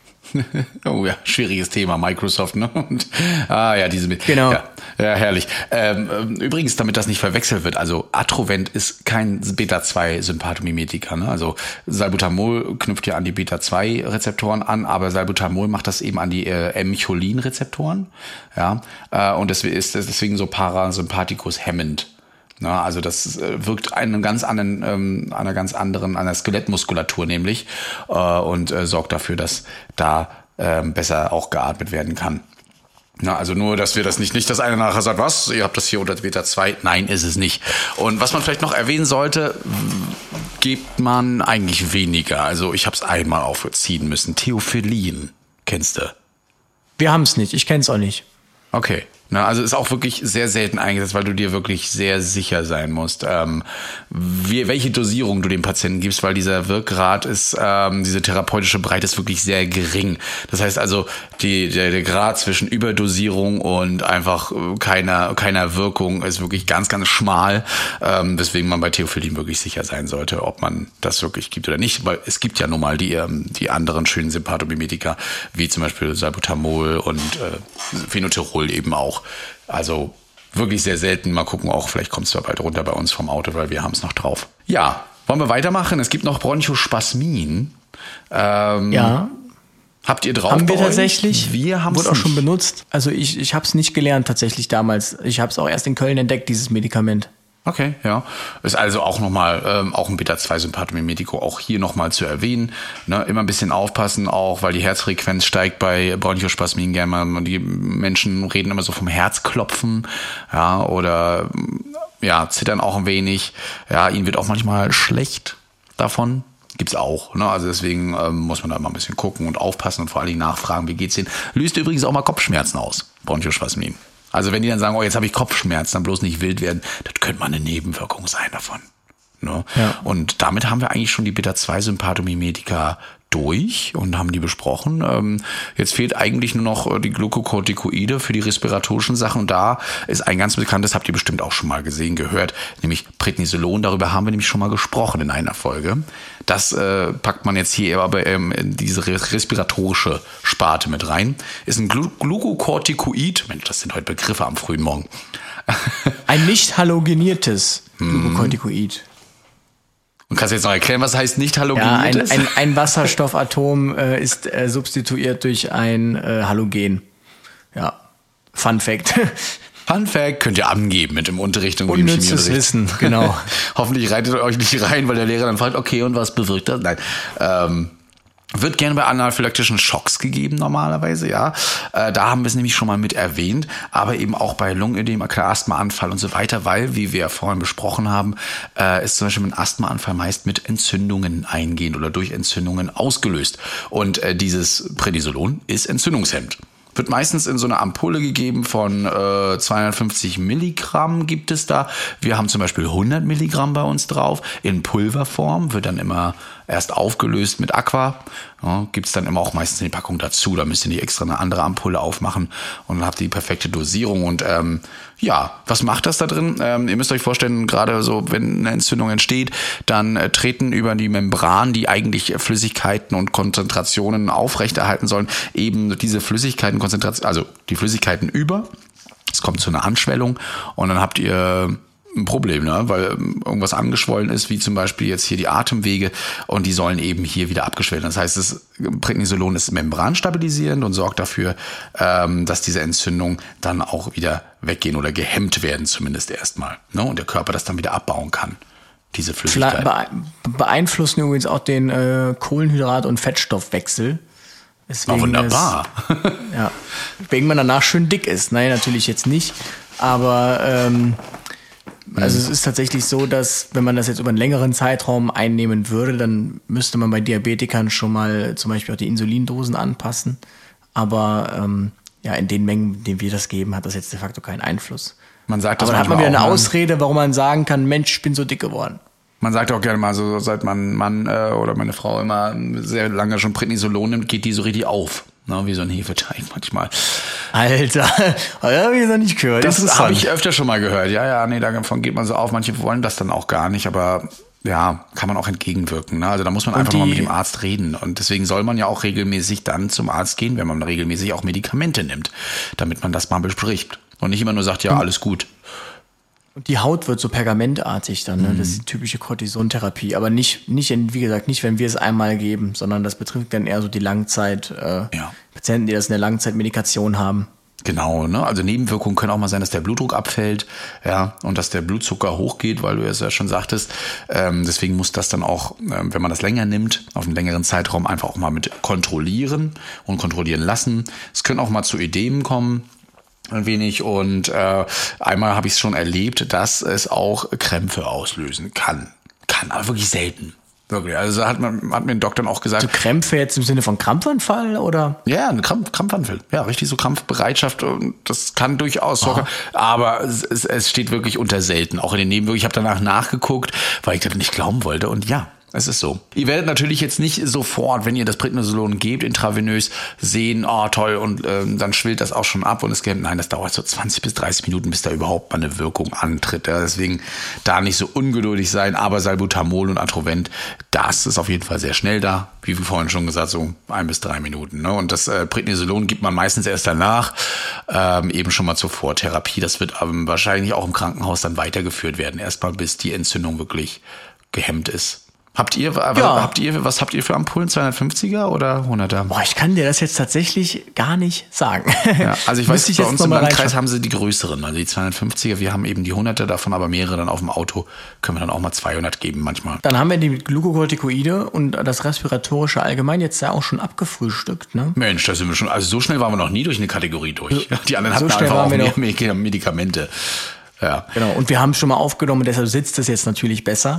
A: Oh ja, schwieriges Thema, Microsoft, ne? Und, ah ja, diese...
B: Genau.
A: Ja, ja herrlich. Ähm, übrigens, damit das nicht verwechselt wird, also Atrovent ist kein Beta zwei Sympathomimetiker, ne? Also Salbutamol knüpft ja an die Beta zwei Rezeptoren an, aber Salbutamol macht das eben an die äh, M-Cholin-Rezeptoren, ja? Äh, und deswegen ist deswegen so Parasympathikus hemmend. Na, also das äh, wirkt einem ganz anderen, ähm, einer ganz anderen, einer Skelettmuskulatur nämlich äh, und äh, sorgt dafür, dass da äh, besser auch geatmet werden kann. Na, also nur, dass wir das nicht, nicht, dass einer nachher sagt, was, ihr habt das hier unter Beta zwei. Nein, ist es nicht. Und was man vielleicht noch erwähnen sollte, gibt man eigentlich weniger. Also ich habe es einmal aufziehen müssen. Theophyllin, kennst du?
B: Wir haben es nicht, ich kenne es auch nicht.
A: Okay. Na, also ist auch wirklich sehr selten eingesetzt, weil du dir wirklich sehr sicher sein musst, ähm, wie, welche Dosierung du dem Patienten gibst, weil dieser Wirkgrad ist, ähm, diese therapeutische Breite ist wirklich sehr gering. Das heißt also, die, der, der Grad zwischen Überdosierung und einfach keiner, keiner Wirkung ist wirklich ganz, ganz schmal, ähm, weswegen man bei Theophyllin wirklich sicher sein sollte, ob man das wirklich gibt oder nicht, weil es gibt ja nun mal die, ähm, die anderen schönen Sympathomimetika, wie zum Beispiel Salbutamol und äh, Phenotyrol eben auch. Also wirklich sehr selten. Mal gucken, auch vielleicht kommt es ja bald runter bei uns vom Auto, weil wir haben es noch drauf. Ja, wollen wir weitermachen? Es gibt noch Bronchospasmin. Ähm,
B: ja.
A: Habt ihr drauf?
B: Haben wir tatsächlich.
A: Wir haben es
B: Wurde auch schon benutzt. Also ich, ich habe es nicht gelernt tatsächlich damals. Ich habe es auch erst in Köln entdeckt, dieses Medikament.
A: Okay, ja. Ist also auch nochmal, ähm, auch ein Beta zwei Sympathomimetico, auch hier nochmal zu erwähnen. Ne, immer ein bisschen aufpassen, auch weil die Herzfrequenz steigt bei Bronchospasmin gerne mal. Die Menschen reden immer so vom Herzklopfen, ja, oder ja, zittern auch ein wenig. Ja, ihnen wird auch manchmal schlecht davon. Gibt's auch, ne? Also deswegen ähm, muss man da mal ein bisschen gucken und aufpassen und vor allen Dingen nachfragen, wie geht's denen. Löst übrigens auch mal Kopfschmerzen aus, Bronchospasmin. Also wenn die dann sagen, oh, jetzt habe ich Kopfschmerzen, dann bloß nicht wild werden, das könnte mal eine Nebenwirkung sein davon. Ne? Ja. Und damit haben wir eigentlich schon die Beta zwei Sympathomimetika durch und haben die besprochen. Ähm, jetzt fehlt eigentlich nur noch die Glukokortikoide für die respiratorischen Sachen. Und da ist ein ganz bekanntes, habt ihr bestimmt auch schon mal gesehen, gehört, nämlich Prednisolon. Darüber haben wir nämlich schon mal gesprochen in einer Folge. Das äh, packt man jetzt hier aber ähm, in diese respiratorische Sparte mit rein. Ist ein Glu- Glukokortikoid. Mensch, das sind heute Begriffe am frühen Morgen.
B: Ein nicht halogeniertes Glukokortikoid.
A: Und kannst du jetzt noch erklären, was heißt nicht halogeniertes?
B: Ja, ein, ein, ein Wasserstoffatom äh, ist äh, substituiert durch ein äh, Halogen. Ja, Fun Fact.
A: Fun Fact könnt ihr angeben mit dem Unterricht und im
B: Chemieunterricht. Wissen, genau.
A: Hoffentlich reitet ihr euch nicht rein, weil der Lehrer dann fragt, okay, und was bewirkt das? Nein. Ähm, wird gerne bei anaphylaktischen Schocks gegeben normalerweise, ja. Äh, da haben wir es nämlich schon mal mit erwähnt, aber eben auch bei Lungenödem, Asthmaanfall und so weiter, weil, wie wir ja vorhin besprochen haben, äh, ist zum Beispiel ein Asthmaanfall meist mit Entzündungen eingehend oder durch Entzündungen ausgelöst. Und äh, dieses Prednisolon ist entzündungshemmend. Wird meistens in so einer Ampulle gegeben von äh, zweihundertfünfzig Milligramm gibt es da. Wir haben zum Beispiel hundert Milligramm bei uns drauf. In Pulverform wird dann immer erst aufgelöst mit Aqua. Ja, gibt es dann immer auch meistens in die Packung dazu. Da müsst ihr nicht extra eine andere Ampulle aufmachen und dann habt ihr die perfekte Dosierung. Und ähm, ja, was macht das da drin? Ähm, ihr müsst euch vorstellen, gerade so, wenn eine Entzündung entsteht, dann äh, treten über die Membran, die eigentlich Flüssigkeiten und Konzentrationen aufrechterhalten sollen, eben diese Flüssigkeiten, Konzentration, also die Flüssigkeiten über. Das kommt zu einer Anschwellung und dann habt ihr ein Problem, ne? Weil irgendwas angeschwollen ist, wie zum Beispiel jetzt hier die Atemwege und die sollen eben hier wieder abgeschwellt. Das heißt, das Prednisolon ist membranstabilisierend und sorgt dafür, ähm, dass diese Entzündungen dann auch wieder weggehen oder gehemmt werden zumindest erstmal, ne? Und der Körper das dann wieder abbauen kann, diese Flüssigkeit.
B: Beeinflussen übrigens auch den äh, Kohlenhydrat- und Fettstoffwechsel.
A: Deswegen oh, wunderbar.
B: Es, ja, wegen man danach schön dick ist. Nein, natürlich jetzt nicht, aber ähm, also es ist tatsächlich so, dass wenn man das jetzt über einen längeren Zeitraum einnehmen würde, dann müsste man bei Diabetikern schon mal zum Beispiel auch die Insulindosen anpassen. Aber ähm, ja, in den Mengen, in denen wir das geben, hat das jetzt de facto keinen Einfluss.
A: Man sagt das
B: Aber dann hat man wieder eine
A: mal.
B: Ausrede, warum man sagen kann, Mensch, ich bin so dick geworden.
A: Man sagt auch gerne mal, so seit mein Mann äh, oder meine Frau immer sehr lange schon Prednisolon nimmt, geht die so richtig auf. Ne, wie so ein Hefeteig manchmal.
B: Alter, das habe ich noch nicht gehört.
A: Das habe ich öfter schon mal gehört. Ja, ja, nee, davon geht man so auf. Manche wollen das dann auch gar nicht, aber ja, kann man auch entgegenwirken. Ne? Also da muss man einfach mal mit dem Arzt reden. Und deswegen soll man ja auch regelmäßig dann zum Arzt gehen, wenn man regelmäßig auch Medikamente nimmt, damit man das mal bespricht. Und nicht immer nur sagt, ja, alles gut.
B: Und die Haut wird so pergamentartig dann, ne? Das ist die typische Cortisontherapie. Aber nicht, nicht in, wie gesagt, nicht, wenn wir es einmal geben, sondern das betrifft dann eher so die Langzeit, äh,
A: ja.
B: Patienten, die das in der Langzeitmedikation haben.
A: Genau, ne? Also Nebenwirkungen können auch mal sein, dass der Blutdruck abfällt, ja, und dass der Blutzucker hochgeht, weil du es ja schon sagtest. Ähm, deswegen muss das dann auch, ähm, wenn man das länger nimmt, auf einen längeren Zeitraum einfach auch mal mit kontrollieren und kontrollieren lassen. Es können auch mal zu Ödemen kommen. Ein wenig und äh, einmal habe ich es schon erlebt, dass es auch Krämpfe auslösen kann. Kann, aber wirklich selten. Wirklich. Also hat man hat mir ein Doktor auch gesagt.
B: So Krämpfe jetzt im Sinne von Krampfanfall oder?
A: Ja, ein Krampf, Krampfanfall. Ja, richtig so Krampfbereitschaft. Und das kann durchaus sogar. Aber es, es, es steht wirklich unter selten. Auch in den Nebenwirkungen. Ich habe danach nachgeguckt, weil ich das nicht glauben wollte. Und ja. Es ist so. Ihr werdet natürlich jetzt nicht sofort, wenn ihr das Prednisolon gebt, intravenös sehen, oh toll, und ähm, dann schwillt das auch schon ab und es geht, nein, das dauert so zwanzig bis dreißig Minuten, bis da überhaupt mal eine Wirkung antritt. Ja, deswegen da nicht so ungeduldig sein, aber Salbutamol und Atrovent, das ist auf jeden Fall sehr schnell da, wie wir vorhin schon gesagt, so ein bis drei Minuten. Ne? Und das äh, Prednisolon gibt man meistens erst danach, ähm, eben schon mal zur Vortherapie. Das wird ähm, wahrscheinlich auch im Krankenhaus dann weitergeführt werden, erstmal bis die Entzündung wirklich gehemmt ist. Habt ihr, ja. habt ihr, was habt ihr für Ampullen? zweihundertfünfziger oder hunderter?
B: Boah, ich kann dir das jetzt tatsächlich gar nicht sagen.
A: Ja, also ich weiß,
B: ich
A: bei
B: jetzt
A: uns im Landkreis haben sie die größeren, also die zweihundertfünfziger. Wir haben eben die hunderter, davon aber mehrere dann auf dem Auto. Können wir dann auch mal zweihundert geben manchmal.
B: Dann haben wir die Glukokortikoide und das Respiratorische allgemein jetzt ja auch schon abgefrühstückt, ne?
A: Mensch, da sind wir schon, also so schnell waren wir noch nie durch eine Kategorie durch. Die anderen
B: so
A: hatten einfach auch mehr
B: noch.
A: Medikamente. Ja.
B: Genau, und wir haben schon mal aufgenommen, deshalb sitzt es jetzt natürlich besser.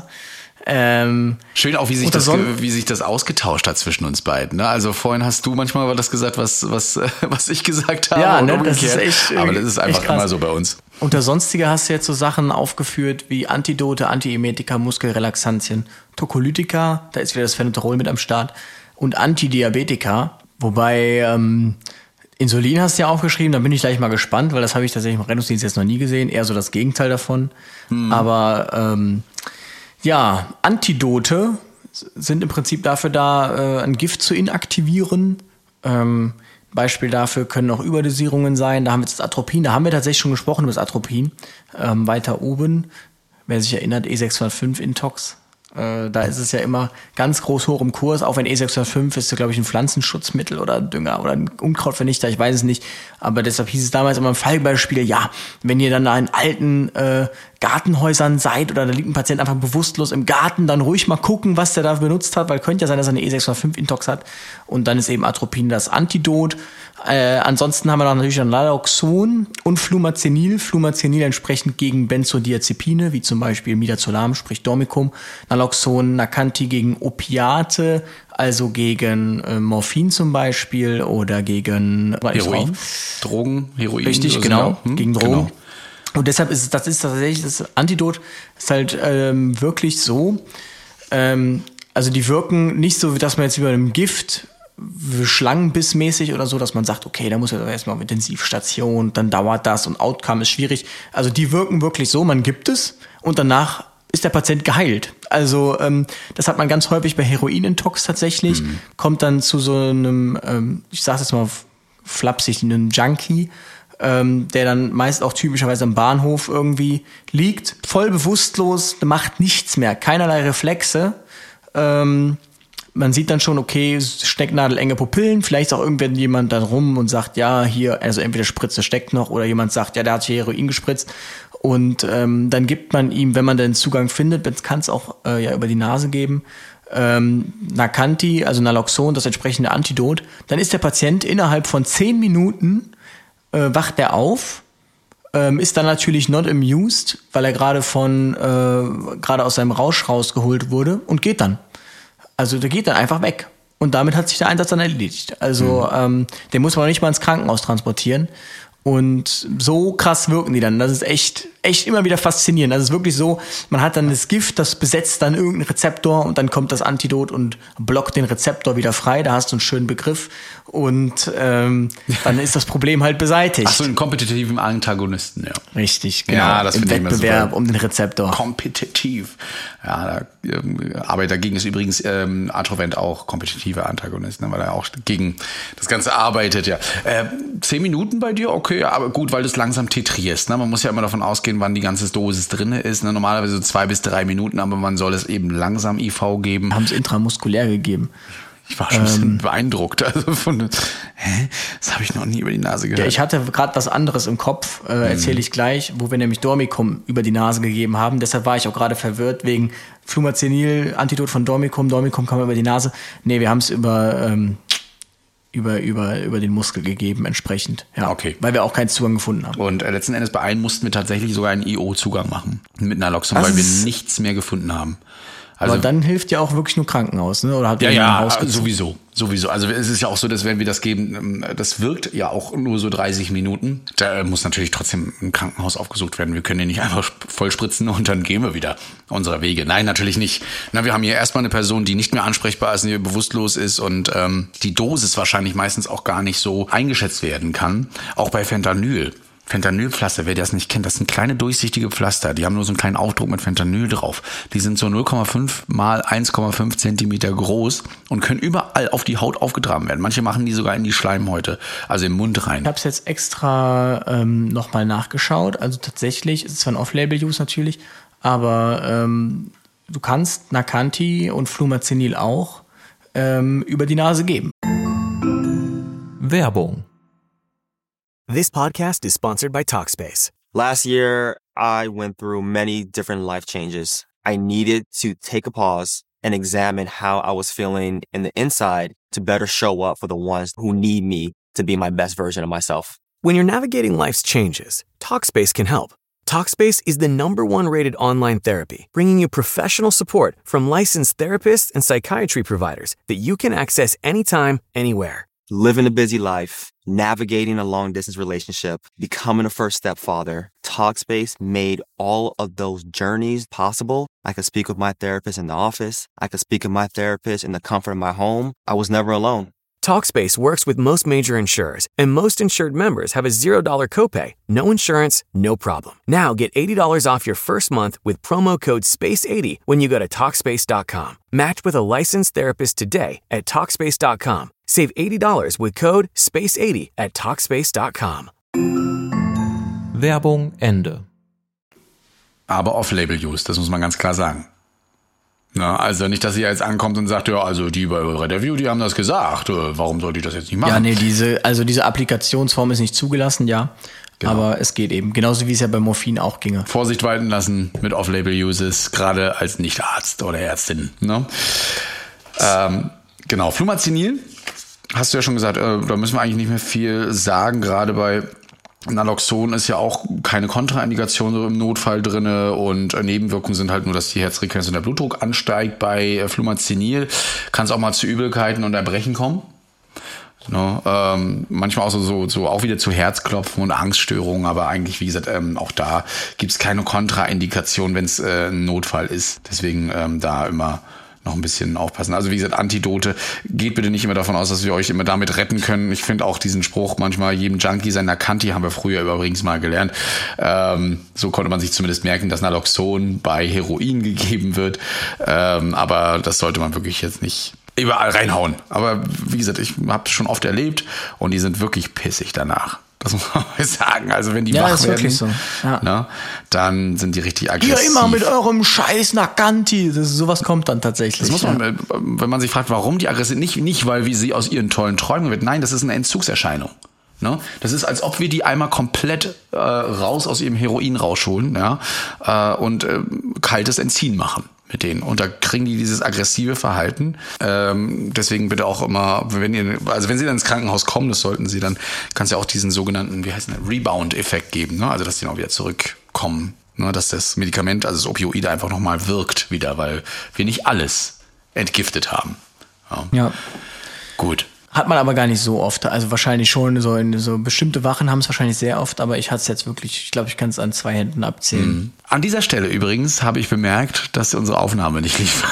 B: Ähm,
A: Schön auch, wie sich, das, wie sich das ausgetauscht hat zwischen uns beiden. Ne? Also vorhin hast du manchmal war das gesagt, was, was, was ich gesagt habe.
B: Ja, ne, das ist echt,
A: aber das ist einfach immer so bei uns.
B: Unter Sonstige hast du jetzt so Sachen aufgeführt wie Antidote, Antiemetika, Muskelrelaxantien, Tokolytika, da ist wieder das Phenytoral mit am Start, und Antidiabetika, wobei ähm, Insulin hast du ja aufgeschrieben, da bin ich gleich mal gespannt, weil das habe ich tatsächlich im Rettungsdienst jetzt noch nie gesehen, eher so das Gegenteil davon. Hm. Aber ähm, ja, Antidote sind im Prinzip dafür da, äh, ein Gift zu inaktivieren. Ähm, Beispiel dafür können auch Überdosierungen sein. Da haben wir jetzt das Atropin, da haben wir tatsächlich schon gesprochen über das Atropin. Ähm, weiter oben, wer sich erinnert, E sechshundertfünf Intox. Äh, da ist es ja immer ganz groß hoch im Kurs, auch wenn E sechshundertfünf ist, glaube ich, ein Pflanzenschutzmittel oder ein Dünger oder ein Unkrautvernichter, ich weiß es nicht. Aber deshalb hieß es damals immer im Fallbeispiel, ja, wenn ihr dann da in alten äh, Gartenhäusern seid oder da liegt ein Patient einfach bewusstlos im Garten, dann ruhig mal gucken, was der da benutzt hat, weil könnte ja sein, dass er eine E sechshundertfünf Intox hat. Und dann ist eben Atropin das Antidot. Äh, ansonsten haben wir noch natürlich noch Naloxon und Flumazenil. Flumazenil entsprechend gegen Benzodiazepine, wie zum Beispiel Midazolam, sprich Dormicum. Naloxon, Nacanti gegen Opiate, also gegen äh, Morphin zum Beispiel oder gegen
A: Heroin. Drogen, Heroin.
B: Richtig, genau, hm? gegen Drogen. Genau. Und deshalb ist es, das ist tatsächlich, das Antidot ist halt ähm, wirklich so, ähm, also die wirken nicht so, dass man jetzt wie bei einem Gift schlangenbissmäßig oder so, dass man sagt, okay, da muss er erstmal auf Intensivstation, dann dauert das und Outcome ist schwierig. Also die wirken wirklich so, man gibt es und danach ist der Patient geheilt. Also ähm, das hat man ganz häufig bei Heroinintox tatsächlich, mhm. kommt dann zu so einem, ähm, ich sage jetzt mal flapsig, einem Junkie, ähm, der dann meist auch typischerweise am Bahnhof irgendwie liegt, voll bewusstlos, macht nichts mehr, keinerlei Reflexe. Ähm, man sieht dann schon, okay, stecknadelenge Pupillen, vielleicht auch irgendjemand da rum und sagt, ja, hier, also entweder Spritze steckt noch oder jemand sagt, ja, der hat hier Heroin gespritzt. Und ähm, dann gibt man ihm, wenn man den Zugang findet, kann es auch äh, ja über die Nase geben, ähm, Narcanti, also Naloxon, das entsprechende Antidot. Dann ist der Patient innerhalb von zehn Minuten, äh, wacht er auf, ähm, ist dann natürlich not amused, weil er gerade von, äh, gerade aus seinem Rausch rausgeholt wurde und geht dann. Also der geht dann einfach weg. Und damit hat sich der Einsatz dann erledigt. Also mhm. ähm, den muss man nicht mal ins Krankenhaus transportieren. Und so krass wirken die dann. Das ist echt, echt immer wieder faszinierend. Also es ist wirklich so, man hat dann das Gift, das besetzt dann irgendeinen Rezeptor und dann kommt das Antidot und blockt den Rezeptor wieder frei. Da hast du einen schönen Begriff. Und ähm, dann ist das Problem halt beseitigt.
A: Ach so, einen kompetitiven Antagonisten, ja.
B: Richtig, genau.
A: Ja, das
B: im Wettbewerb
A: super.
B: um den Rezeptor.
A: Kompetitiv. Ja, da, ähm, aber dagegen ist übrigens ähm, Atrovent auch kompetitiver Antagonist, ne, weil er auch gegen das Ganze arbeitet, ja. Äh, zehn Minuten bei dir? Okay, aber gut, weil du es langsam titrierst. Ne? Man muss ja immer davon ausgehen, wann die ganze Dosis drin ist. Ne? Normalerweise so zwei bis drei Minuten, aber man soll es eben langsam I V geben.
B: Haben es intramuskulär gegeben.
A: Ich war schon ein bisschen ähm, beeindruckt. Also von, hä? Das habe ich noch nie über die Nase gehört.
B: Ja, ich hatte gerade was anderes im Kopf, äh, erzähle ich gleich, wo wir nämlich Dormicum über die Nase gegeben haben. Deshalb war ich auch gerade verwirrt wegen Flumazenil, Antidot von Dormicum. Dormicum kam über die Nase. Nee, wir haben es über, ähm, über, über, über den Muskel gegeben entsprechend. Ja,
A: okay.
B: Weil wir auch keinen Zugang gefunden haben.
A: Und äh, letzten Endes bei einem mussten wir tatsächlich sogar einen I O-Zugang machen mit Naloxon, weil wir nichts mehr gefunden haben. Also,
B: aber dann hilft ja auch wirklich nur Krankenhaus, ne? Oder hat
A: ja, ja,
B: Haus
A: sowieso, sowieso. Also es ist ja auch so, dass wenn wir das geben, das wirkt ja auch nur so dreißig Minuten. Da muss natürlich trotzdem ein Krankenhaus aufgesucht werden. Wir können den nicht einfach voll spritzen und dann gehen wir wieder unserer Wege. Nein, natürlich nicht. Na, wir haben hier erstmal eine Person, die nicht mehr ansprechbar ist, die bewusstlos ist und ähm, die Dosis wahrscheinlich meistens auch gar nicht so eingeschätzt werden kann. Auch bei Fentanyl. Fentanylpflaster, wer das nicht kennt, das sind kleine durchsichtige Pflaster, die haben nur so einen kleinen Aufdruck mit Fentanyl drauf. Die sind so null Komma fünf mal eins Komma fünf Zentimeter groß und können überall auf die Haut aufgetragen werden. Manche machen die sogar in die Schleimhäute, also im Mund rein.
B: Ich habe es jetzt extra ähm, nochmal nachgeschaut, also tatsächlich, es ist zwar ein Off-Label-Use natürlich, aber ähm, du kannst Narcanti und Flumazenil auch ähm, über die Nase geben.
D: Werbung.
E: This podcast is sponsored by Talkspace.
F: Last year, I went through many different life changes. I needed to take a pause and examine how I was feeling in the inside to better show up for the ones who need me to be my best version of myself.
E: When you're navigating life's changes, Talkspace can help. Talkspace is the number one rated online therapy, bringing you professional support from licensed therapists and psychiatry providers that you can access anytime, anywhere.
F: Living a busy life, navigating a long-distance relationship, becoming a first-step father, Talkspace made all of those journeys possible. I could speak with my therapist in the office. I could speak with my therapist in the comfort of my home. I was never alone.
E: Talkspace works with most major insurers, and most insured members have a zero dollar copay. No insurance, no problem. Now get eighty dollars off your first month with promo code space eighty when you go to Talkspace dot com. Match with a licensed therapist today at Talkspace dot com. Save eighty dollars with code space eighty at Talkspace dot com.
D: Werbung Ende.
A: Aber Off-Label-Use, das muss man ganz klar sagen. Na, also nicht, dass ihr jetzt ankommt und sagt, ja, also die bei eurer Review, die haben das gesagt, warum sollte ich das jetzt nicht machen?
B: Ja, nee, diese, also diese Applikationsform ist nicht zugelassen, ja.
A: Genau.
B: Aber es geht eben, genauso wie es ja bei Morphin auch ginge.
A: Vorsicht walten lassen mit Off-Label-Uses, gerade als Nicht-Arzt oder Ärztin. Ne? Ähm, genau, Flumazenil, hast du ja schon gesagt, äh, da müssen wir eigentlich nicht mehr viel sagen, gerade bei Naloxon ist ja auch keine Kontraindikation so im Notfall drinne und Nebenwirkungen sind halt nur, dass die Herzfrequenz und der Blutdruck ansteigt. Bei Flumazenil kann es auch mal zu Übelkeiten und Erbrechen kommen. No, ähm, manchmal auch so, so, so auch wieder zu Herzklopfen und Angststörungen, aber eigentlich, wie gesagt, ähm, auch da gibt's keine Kontraindikation, wenn es äh, ein Notfall ist. Deswegen ähm, da immer noch ein bisschen aufpassen. Also wie gesagt, Antidote, geht bitte nicht immer davon aus, dass wir euch immer damit retten können. Ich finde auch diesen Spruch manchmal, jedem Junkie sein Narcanti, haben wir früher übrigens mal gelernt. Ähm, so konnte man sich zumindest merken, dass Naloxon bei Heroin gegeben wird. Ähm, aber das sollte man wirklich jetzt nicht überall reinhauen. Aber wie gesagt, ich habe es schon oft erlebt und die sind wirklich pissig danach. Das muss man mal sagen. Also wenn die
B: Ja,
A: wach
B: das ist
A: werden,
B: wirklich so. Ja.
A: ne, dann sind die richtig aggressiv.
B: Hier immer mit eurem Scheiß Naganti. Das, sowas kommt dann tatsächlich.
A: Das muss man,
B: ja.
A: äh, wenn man sich fragt, warum die aggressiv, nicht, nicht weil wie sie aus ihren tollen Träumen wird. Nein, das ist eine Entzugserscheinung. Ne? Das ist, als ob wir die einmal komplett äh, raus aus ihrem Heroin rausholen, ja, äh, und äh, kaltes Entziehen machen mit denen. Und da kriegen die dieses aggressive Verhalten. Ähm, deswegen bitte auch immer, wenn ihr, also wenn sie dann ins Krankenhaus kommen, das sollten sie, dann kann es ja auch diesen sogenannten, wie heißt der, Rebound-Effekt geben, ne? Also dass die dann auch wieder zurückkommen, ne? Dass das Medikament, also das Opioid einfach nochmal wirkt wieder, weil wir nicht alles entgiftet haben. Ja.
B: Ja.
A: Gut.
B: Hat man aber gar nicht so oft. Also wahrscheinlich schon, so, in, so bestimmte Wachen haben es wahrscheinlich sehr oft, aber ich hatte es jetzt wirklich, ich glaube, ich kann es an zwei Händen abzählen.
A: Mhm. An dieser Stelle übrigens habe ich bemerkt, dass unsere Aufnahme nicht lief.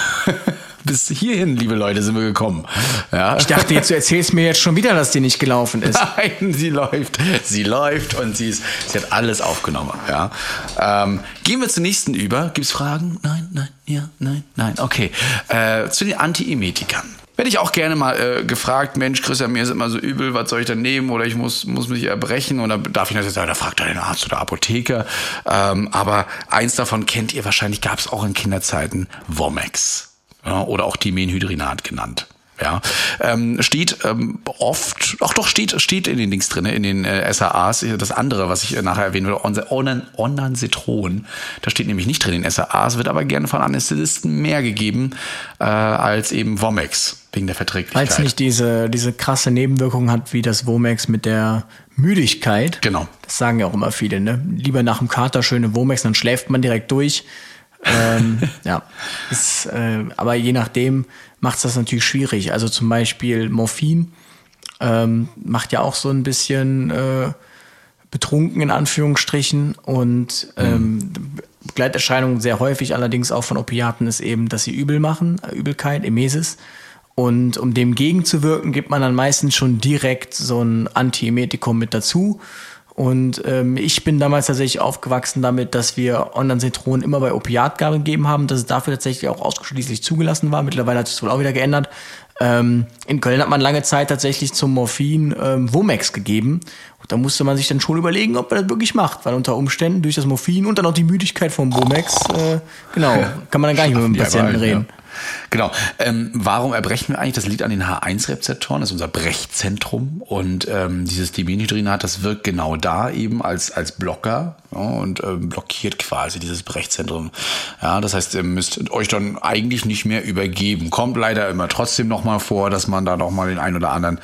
A: Bis hierhin, liebe Leute, sind wir gekommen. Ja.
B: Ich dachte, jetzt du erzählst mir jetzt schon wieder, dass die nicht gelaufen ist.
A: Nein, sie läuft. Sie läuft und sie, ist, sie hat alles aufgenommen. Ja. Ähm, gehen wir zur nächsten über. Gibt's Fragen? Nein, nein, ja, nein, nein. Okay. Äh, zu den Antiemetikern. Werde ich auch gerne mal äh, gefragt, Mensch, Christian, mir ist immer so übel, was soll ich denn nehmen? Oder ich muss, muss mich erbrechen. Und dann darf ich natürlich sagen, da fragt er den Arzt oder Apotheker. Ähm, aber eins davon kennt ihr wahrscheinlich, gab es auch in Kinderzeiten, Womex. Ja, oder auch Dimenhydrinat genannt. Ja, ähm, steht ähm, oft, ach doch, steht steht in den Links drin, in den äh, S A As. Das andere, was ich äh, nachher erwähnen will, Onan, Ondansetron, da steht nämlich nicht drin in den S A As, wird aber gerne von Anästhesisten mehr gegeben äh, als eben Womex, wegen der Verträglichkeit.
B: Weil es nicht diese, diese krasse Nebenwirkung hat wie das Womex mit der Müdigkeit.
A: Genau.
B: Das sagen ja auch immer viele, ne? Lieber nach dem Kater schöne Womex, dann schläft man direkt durch. ähm, ja, ist, äh, aber je nachdem macht es das natürlich schwierig. Also zum Beispiel Morphin ähm, macht ja auch so ein bisschen äh, betrunken in Anführungsstrichen und ähm, mhm. Begleiterscheinungen sehr häufig allerdings auch von Opiaten ist eben, dass sie übel machen, Übelkeit, Emesis. Und um dem gegenzuwirken, gibt man dann meistens schon direkt so ein Antiemetikum mit dazu. Und ähm, ich bin damals tatsächlich aufgewachsen damit, dass wir Ondansetron immer bei Opiatgabe gegeben haben, dass es dafür tatsächlich auch ausschließlich zugelassen war. Mittlerweile hat sich das wohl auch wieder geändert. Ähm, in Köln hat man lange Zeit tatsächlich zum Morphin ähm, Womex gegeben. Und da musste man sich dann schon überlegen, ob man das wirklich macht. Weil unter Umständen durch das Morphin und dann auch die Müdigkeit vom Womex, äh, genau, kann man dann gar nicht mehr mit dem Patienten reden.
A: Ja. Genau. Ähm, warum erbrechen wir eigentlich? Das liegt an den H eins Rezeptoren, das ist unser Brechzentrum. Und ähm, dieses Dimenhydrinat, das wirkt genau da eben als, als Blocker, ja, und ähm, blockiert quasi dieses Brechzentrum. Ja, das heißt, ihr müsst euch dann eigentlich nicht mehr übergeben. Kommt leider immer trotzdem nochmal vor, dass man da nochmal den einen oder anderen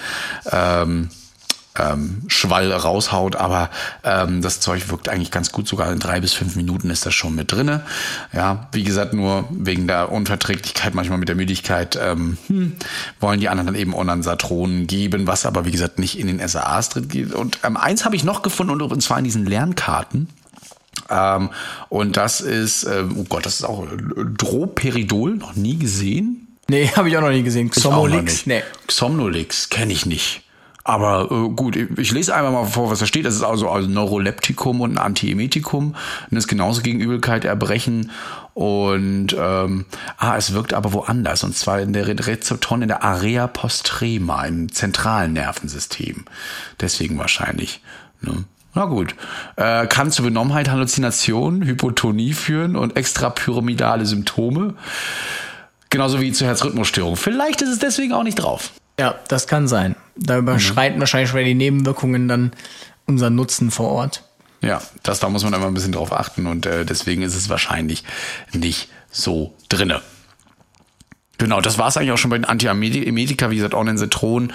A: ähm, Ähm, Schwall raushaut, aber ähm, das Zeug wirkt eigentlich ganz gut, sogar in drei bis fünf Minuten ist das schon mit drinne. Ja, wie gesagt, nur wegen der Unverträglichkeit, manchmal mit der Müdigkeit, ähm, hm, wollen die anderen dann eben Ondansetron geben, was aber wie gesagt nicht in den S A As drin geht. Und ähm, eins habe ich noch gefunden, und zwar in diesen Lernkarten. Ähm, und das ist, ähm, oh Gott, das ist auch Droperidol, noch nie gesehen.
B: Nee, habe ich auch noch nie gesehen.
A: Somnolix? Nee. Somnolix kenne ich nicht. Aber äh, gut, ich lese einmal mal vor, was da steht. Das ist also ein Neuroleptikum und ein Antiemetikum. Und das ist genauso gegen Übelkeit, Erbrechen. Und ähm, ah, es wirkt aber woanders. Und zwar in der Rezeptoren in der Area postrema, im zentralen Nervensystem. Deswegen wahrscheinlich. Ne? Na gut. Äh, kann zu Benommenheit, Halluzination, Hypotonie führen und extrapyramidale Symptome. Genauso wie zur Herzrhythmusstörung. Vielleicht ist es deswegen auch nicht drauf.
B: Ja, das kann sein. Da überschreiten mhm. wahrscheinlich schon die Nebenwirkungen dann unseren Nutzen vor Ort.
A: Ja, das, da muss man immer ein bisschen drauf achten und äh, deswegen ist es wahrscheinlich nicht so drinne. Genau, das war es eigentlich auch schon bei den Antiemetika, wie gesagt, Ondansetron.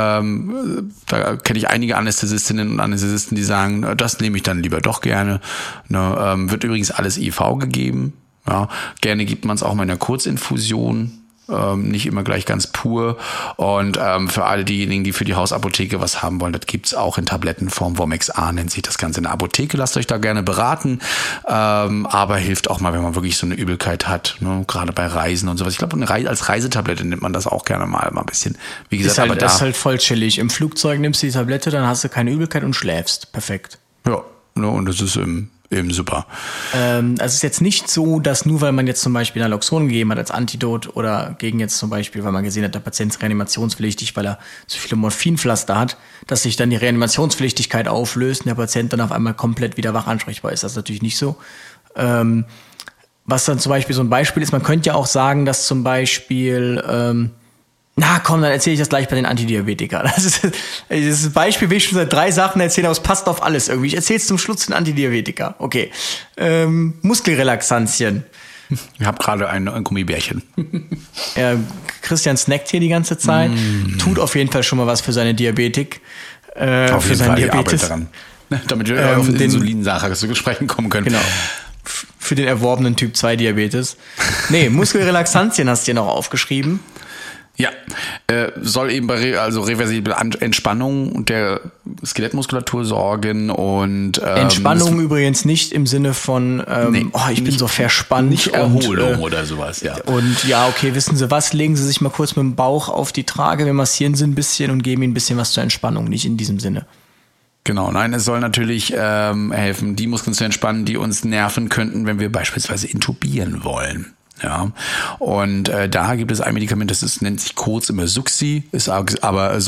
A: Ähm, da kenne ich einige Anästhesistinnen und Anästhesisten, die sagen, das nehme ich dann lieber doch gerne. Ne, ähm, wird übrigens alles I V gegeben. Ja, gerne gibt man es auch mal in der Kurzinfusion. Ähm, nicht immer gleich ganz pur. Und ähm, für alle diejenigen, die für die Hausapotheke was haben wollen, das gibt's auch in Tablettenform. Womex A nennt sich das Ganze in der Apotheke. Lasst euch da gerne beraten. Ähm, aber hilft auch mal, wenn man wirklich so eine Übelkeit hat, ne? Gerade bei Reisen und sowas. Ich glaube, als Reisetablette nimmt man das auch gerne mal, mal ein bisschen. Wie gesagt,
B: ist halt,
A: aber da
B: das ist halt voll chillig. Im Flugzeug nimmst du die Tablette, dann hast du keine Übelkeit und schläfst. Perfekt.
A: Ja, ne? Und das ist im Eben super.
B: Ähm, also es ist jetzt nicht so, dass nur weil man jetzt zum Beispiel Naloxon gegeben hat als Antidot oder gegen jetzt zum Beispiel, weil man gesehen hat, der Patient ist reanimationspflichtig, weil er zu viele Morphinpflaster hat, dass sich dann die Reanimationspflichtigkeit auflöst und der Patient dann auf einmal komplett wieder wach ansprechbar ist. Das ist natürlich nicht so. Ähm, was dann zum Beispiel so ein Beispiel ist, man könnte ja auch sagen, dass zum Beispiel, ähm, na komm, dann erzähle ich das gleich bei den Antidiabetika. Das ist, das Beispiel will ich schon seit drei Sachen erzählen, aber es passt auf alles irgendwie. Ich erzähle es zum Schluss den Antidiabetika. Okay. Ähm, Muskelrelaxantien.
A: Ich habe gerade ein, ein Gummibärchen.
B: Ja, Christian snackt hier die ganze Zeit. Mm. Tut auf jeden Fall schon mal was für seine Diabetik. Äh,
A: auf
B: für
A: jeden
B: seinen
A: Fall,
B: Diabetes.
A: ich arbeite daran. Damit wir
B: ähm,
A: auf
B: den
A: Insulinsache zu Gesprächen kommen können.
B: Genau. Für den erworbenen Typ zwei Diabetes. Nee, Muskelrelaxantien hast du dir noch aufgeschrieben.
A: Ja, äh, soll eben bei re- also reversible Entspannung der Skelettmuskulatur sorgen und ähm,
B: Entspannung übrigens nicht im Sinne von ähm,
A: nee,
B: oh, ich bin
A: nicht,
B: so verspannt.
A: Nicht Erholung
B: und, äh,
A: oder sowas, ja.
B: Und ja, okay, wissen Sie was, legen Sie sich mal kurz mit dem Bauch auf die Trage, wir massieren Sie ein bisschen und geben Ihnen ein bisschen was zur Entspannung, nicht in diesem Sinne.
A: Genau, nein, es soll natürlich ähm, helfen, die Muskeln zu entspannen, die uns nerven könnten, wenn wir beispielsweise intubieren wollen. Ja, und äh, da gibt es ein Medikament, das ist, nennt sich kurz immer Suxi, ist aber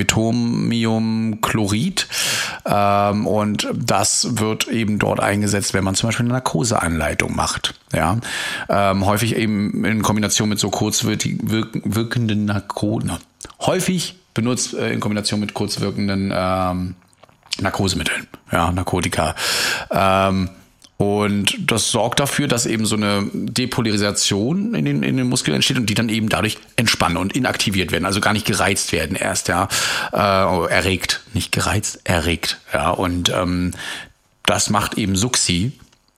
A: Suxametomiumchlorid, ähm, und das wird eben dort eingesetzt, wenn man zum Beispiel eine Narkoseanleitung macht. Ja, ähm, häufig eben in Kombination mit so kurzwirkenden Narkosen, häufig benutzt äh, in Kombination mit kurzwirkenden ähm, Narkosemitteln, ja, Narkotika. Ähm, Und das sorgt dafür, dass eben so eine Depolarisation in den, in den Muskeln entsteht und die dann eben dadurch entspannen und inaktiviert werden, also gar nicht gereizt werden erst, ja, äh, erregt, nicht gereizt, erregt, ja, und ähm, das macht eben Suxi,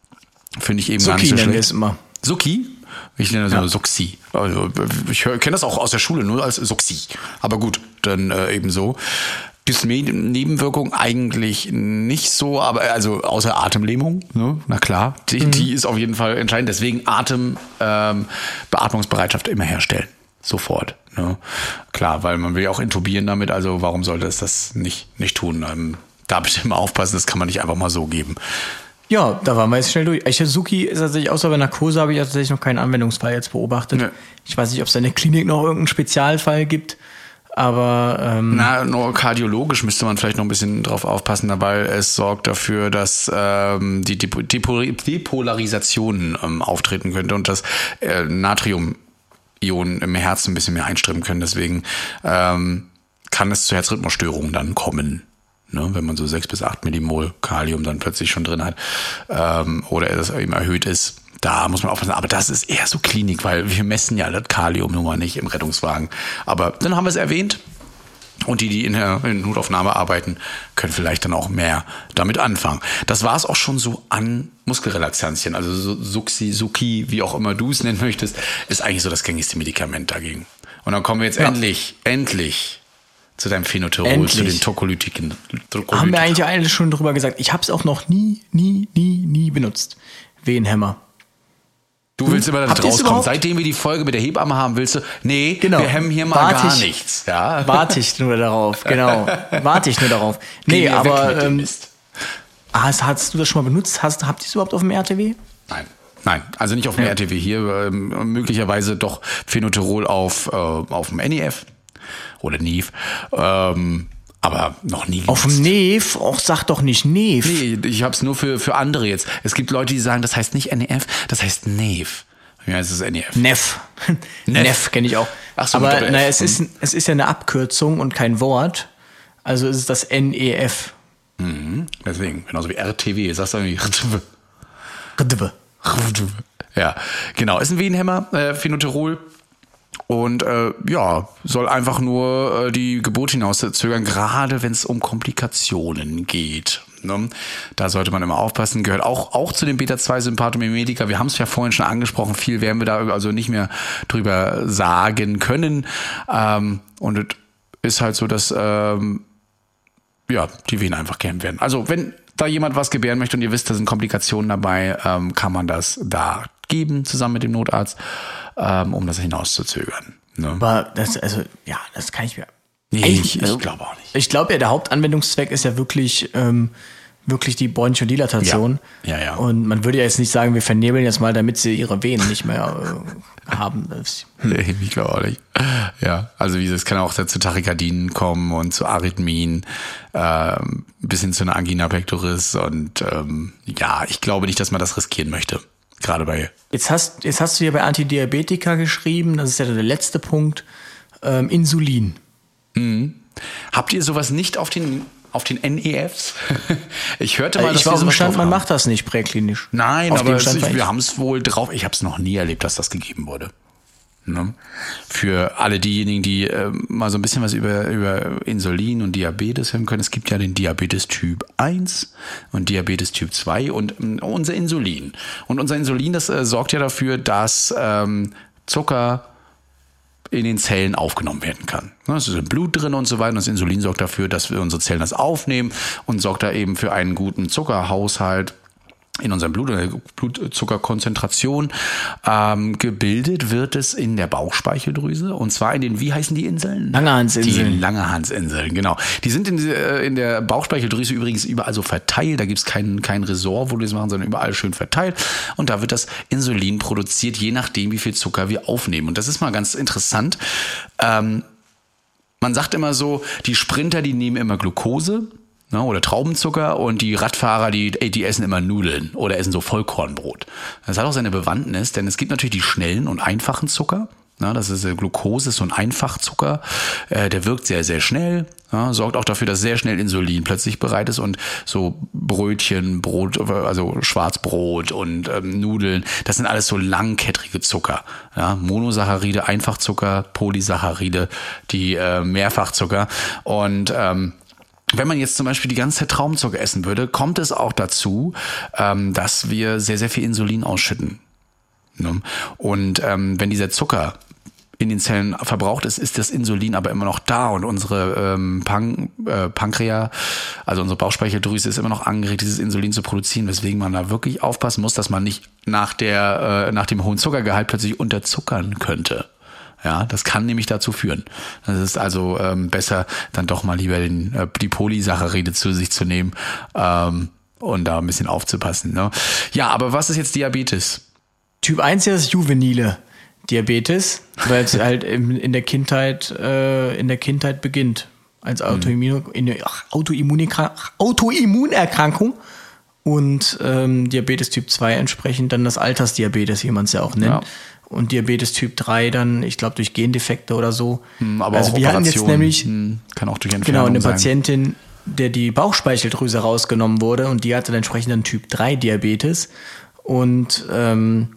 A: finde ich eben
B: Suki
A: gar nicht so
B: nennen wir
A: schlecht.
B: es immer.
A: Suki? Ich nenne das
B: Ja.
A: nur Suxi. Also, ich kenne das auch aus der Schule nur als Suxi, aber gut, dann äh, eben so. Gibt es Nebenwirkungen? Eigentlich nicht so, aber also außer Atemlähmung, ne? Na klar, die, mhm. die ist auf jeden Fall entscheidend. Deswegen Atem, ähm, Beatmungsbereitschaft immer herstellen, sofort. Ne? Klar, weil man will ja auch intubieren damit, also warum sollte es das nicht, nicht tun? Ähm, da bitte immer aufpassen, das kann man nicht einfach mal so geben.
B: Ja, da waren wir jetzt schnell durch. Ich, Suki ist tatsächlich, außer bei Narkose habe ich tatsächlich noch keinen Anwendungsfall jetzt beobachtet. Nee. Ich weiß nicht, ob es in der Klinik noch irgendeinen Spezialfall gibt. Aber ähm
A: na, nur kardiologisch müsste man vielleicht noch ein bisschen drauf aufpassen, weil es sorgt dafür, dass ähm, die Depo- Depo- Depolarisation ähm, auftreten könnte und dass äh, Natrium-Ionen im Herzen ein bisschen mehr einströmen können. Deswegen ähm, kann es zu Herzrhythmusstörungen dann kommen, ne? Wenn man so sechs bis acht Millimol Kalium dann plötzlich schon drin hat, ähm, oder das eben erhöht ist. Da muss man aufpassen, aber das ist eher so Klinik, weil wir messen ja das Kalium nun mal nicht im Rettungswagen. Aber dann haben wir es erwähnt und die, die in der, in der Notaufnahme arbeiten, können vielleicht dann auch mehr damit anfangen. Das war es auch schon so an Muskelrelaxantien, also so Suxi, Suki, wie auch immer du es nennen möchtest, ist eigentlich so das gängigste Medikament dagegen. Und dann kommen wir jetzt ja. endlich, endlich zu deinem Phenotyrol, endlich. Zu den Tokolytiken. Tokolytik.
B: Haben wir eigentlich eigentlich schon drüber gesagt. Ich habe es auch noch nie, nie, nie, nie benutzt. Wehenhämmer.
A: Du willst immer damit rauskommen. Seitdem wir die Folge mit der Hebamme haben, willst du, nee,
B: genau.
A: wir hemmen hier mal
B: Wart
A: gar
B: ich,
A: nichts. Ja?
B: Warte ich nur darauf, genau. Warte ich nur darauf. Nee, aber ähm, hast, hast du das schon mal benutzt? Hast, habt ihr es überhaupt auf dem R T W?
A: Nein, nein, also nicht auf dem ja. R T W hier. Ähm, möglicherweise doch Phenotyrol auf, äh, auf dem N E F oder N I F. Ähm, aber noch nie
B: genutzt. Auf dem N E F? Och, sag doch nicht N E F.
A: Nee, ich hab's nur für, für andere jetzt. Es gibt Leute, die sagen, das heißt nicht N E F, das heißt N E F. Ja, es ist N E F.
B: N E F. N E F kenne ich auch. Ach so, aber naja, es ist, es ist ja eine Abkürzung und kein Wort. Also ist es das N E F.
A: Mhm. Deswegen, genauso wie R T W. Sagst du irgendwie R T W.
B: R T W.
A: Ja, genau. Ist ein Wehenhämmer, äh, Phenotyrol. Und äh, ja, soll einfach nur äh, die Geburt hinauszögern, gerade wenn es um Komplikationen geht. Ne? Da sollte man immer aufpassen. Gehört auch, auch zu den Beta zwei Sympathomimetika. Wir haben es ja vorhin schon angesprochen. Viel werden wir da also nicht mehr drüber sagen können. Ähm, und es ist halt so, dass ähm, ja, die Venen einfach gehemmt werden. Also wenn da jemand was gebären möchte und ihr wisst, da sind Komplikationen dabei, ähm, kann man das da geben, zusammen mit dem Notarzt, ähm, um das hinauszuzögern. Ne?
B: Aber das, also, ja, das kann ich mir.
A: Nee, ich, ich glaube auch nicht.
B: Ich glaube ja, der Hauptanwendungszweck ist ja wirklich, ähm, wirklich die Bronchodilatation.
A: Ja, ja, ja.
B: Und man würde ja jetzt nicht sagen, wir vernebeln jetzt mal, damit sie ihre Venen nicht mehr äh, haben.
A: Hm. Nee, ich glaube auch nicht. Ja, also wie es kann auch zu Tachykardien kommen und zu Arrhythmien, ähm, bis hin zu einer Angina pectoris. Und ähm, ja, ich glaube nicht, dass man das riskieren möchte. Gerade bei.
B: Jetzt hast, jetzt hast du ja bei Antidiabetika geschrieben, das ist ja der letzte Punkt, ähm, Insulin.
A: Mhm. Habt ihr sowas nicht auf den auf den N E Fs? Ich hörte mal,
B: ich
A: dass
B: war
A: wir
B: auf dem
A: sowas
B: Stand,
A: drauf
B: man
A: haben.
B: macht das nicht präklinisch.
A: Nein,
B: Auf
A: aber
B: dem
A: es,
B: Stand war
A: ich,
B: ich.
A: wir haben es wohl drauf. Ich habe es noch nie erlebt, dass das gegeben wurde. Ne? Für alle diejenigen, die äh, mal so ein bisschen was über, über Insulin und Diabetes hören können. Es gibt ja den Diabetes Typ eins und Diabetes Typ zwei und ähm, unser Insulin. Und unser Insulin, das äh, sorgt ja dafür, dass ähm, Zucker in den Zellen aufgenommen werden kann. Es ist im Blut drin und so weiter. Und das Insulin sorgt dafür, dass wir unsere Zellen das aufnehmen und sorgt da eben für einen guten Zuckerhaushalt in unserem Blut, oder Blutzuckerkonzentration. Ähm, gebildet wird es in der Bauchspeicheldrüse und zwar in den, wie heißen die Inseln?
B: Langerhansinseln.
A: Die Langerhansinseln, genau. Die sind in, in der Bauchspeicheldrüse übrigens überall so verteilt. Da gibt es kein, kein Ressort, wo die das machen, sondern überall schön verteilt. Und da wird das Insulin produziert, je nachdem, wie viel Zucker wir aufnehmen. Und das ist mal ganz interessant. Ähm, man sagt immer so, die Sprinter, die nehmen immer Glucose, ne, oder Traubenzucker, und die Radfahrer, die, die essen immer Nudeln oder essen so Vollkornbrot. Das hat auch seine Bewandtnis, denn es gibt natürlich die schnellen und einfachen Zucker. Na, das ist äh, Glucose, ist so ein Einfachzucker. Äh, der wirkt sehr, sehr schnell. Ja, sorgt auch dafür, dass sehr schnell Insulin plötzlich bereit ist, und so Brötchen, Brot, also Schwarzbrot und ähm, Nudeln, das sind alles so langkettrige Zucker. Ja, Monosaccharide, Einfachzucker, Polysaccharide, die äh, Mehrfachzucker. Und ähm, wenn man jetzt zum Beispiel die ganze Zeit Traubenzucker essen würde, kommt es auch dazu, ähm, dass wir sehr, sehr viel Insulin ausschütten. Ne? Und ähm, wenn dieser Zucker in den Zellen verbraucht ist, ist das Insulin aber immer noch da, und unsere ähm, Pan- äh, Pankreas, also unsere Bauchspeicheldrüse, ist immer noch angeregt, dieses Insulin zu produzieren, weswegen man da wirklich aufpassen muss, dass man nicht nach der äh, nach dem hohen Zuckergehalt plötzlich unterzuckern könnte. Ja, das kann nämlich dazu führen. Das ist also ähm, besser, dann doch mal lieber den, äh, die Polysaccharide zu sich zu nehmen ähm, und da ein bisschen aufzupassen. Ne? Ja, aber was ist jetzt Diabetes?
B: Typ eins ist das juvenile Diabetes, weil es halt in, in der Kindheit äh, in der Kindheit beginnt als Autoimmun, in, ach, Autoimmunikra- Autoimmunerkrankung, und ähm, Diabetes Typ zwei entsprechend dann das Altersdiabetes, wie man es ja auch nennt. Ja. Und Diabetes Typ drei dann, ich glaube, durch Gendefekte oder so.
A: Hm, aber
B: also
A: auch
B: wir hatten jetzt nämlich
A: hm, kann auch durch Entfernung
B: genau eine
A: sein.
B: Patientin, der die Bauchspeicheldrüse rausgenommen wurde, und die hatte dann entsprechend dann Typ drei Diabetes. Und ähm,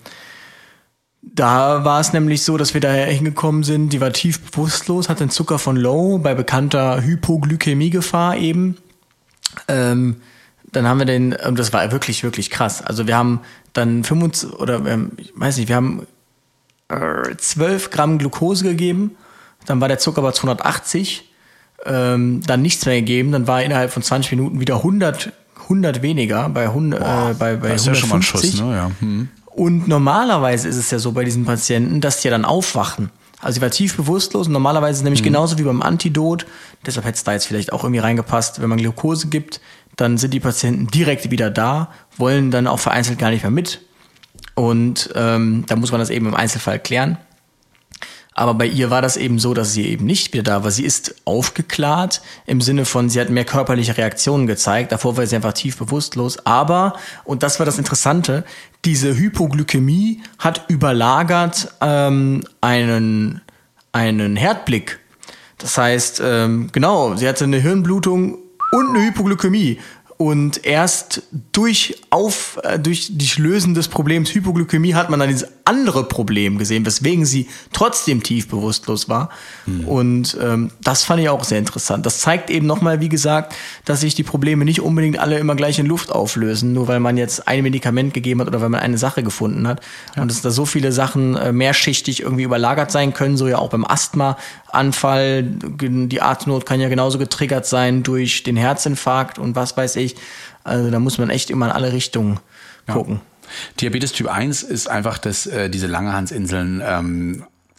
B: da war es nämlich so, dass wir da hingekommen sind, die war tief bewusstlos, hat den Zucker von Low bei bekannter Hypoglykämiegefahr eben. Ähm, dann haben wir den, und das war wirklich, wirklich krass. Also wir haben dann fünfundzwanzig, oder ich weiß nicht, wir haben äh, zwölf Gramm Glucose gegeben, dann war der Zucker bei zweihundertachtzig, ähm, dann nichts mehr gegeben, dann war er innerhalb von zwanzig Minuten wieder hundert, hundert weniger, bei, hundert, äh, bei, bei
A: das ist ja schon mal ein
B: hundertfünfzig.
A: Schuss, ne? Ja. Hm.
B: Und normalerweise ist es ja so bei diesen Patienten, dass die ja dann aufwachen. Also sie war tief bewusstlos, und normalerweise ist es nämlich mhm. genauso wie beim Antidot, deshalb hätte es da jetzt vielleicht auch irgendwie reingepasst, wenn man Glucose gibt, dann sind die Patienten direkt wieder da, wollen dann auch vereinzelt gar nicht mehr mit. Und ähm, da muss man das eben im Einzelfall klären. Aber bei ihr war das eben so, dass sie eben nicht wieder da war. Sie ist aufgeklärt im Sinne von, sie hat mehr körperliche Reaktionen gezeigt. Davor war sie einfach tief bewusstlos. Aber, und das war das Interessante, diese Hypoglykämie hat überlagert ähm, einen, einen Herzblick. Das heißt, ähm, genau, sie hatte eine Hirnblutung und eine Hypoglykämie. Und erst durch, auf, äh, durch die Lösen des Problems Hypoglykämie hat man dann dieses andere Problem gesehen, weswegen sie trotzdem tief bewusstlos war. Mhm. Und ähm, das fand ich auch sehr interessant. Das zeigt eben nochmal, wie gesagt, dass sich die Probleme nicht unbedingt alle immer gleich in Luft auflösen, nur weil man jetzt ein Medikament gegeben hat oder weil man eine Sache gefunden hat. Ja. Und dass da so viele Sachen äh, mehrschichtig irgendwie überlagert sein können, so ja auch beim Asthmaanfall. Die Atemnot kann ja genauso getriggert sein durch den Herzinfarkt und was weiß ich. Also da muss man echt immer in alle Richtungen gucken.
A: Ja. Diabetes Typ eins ist einfach, dass äh, diese Langerhansinseln ähm,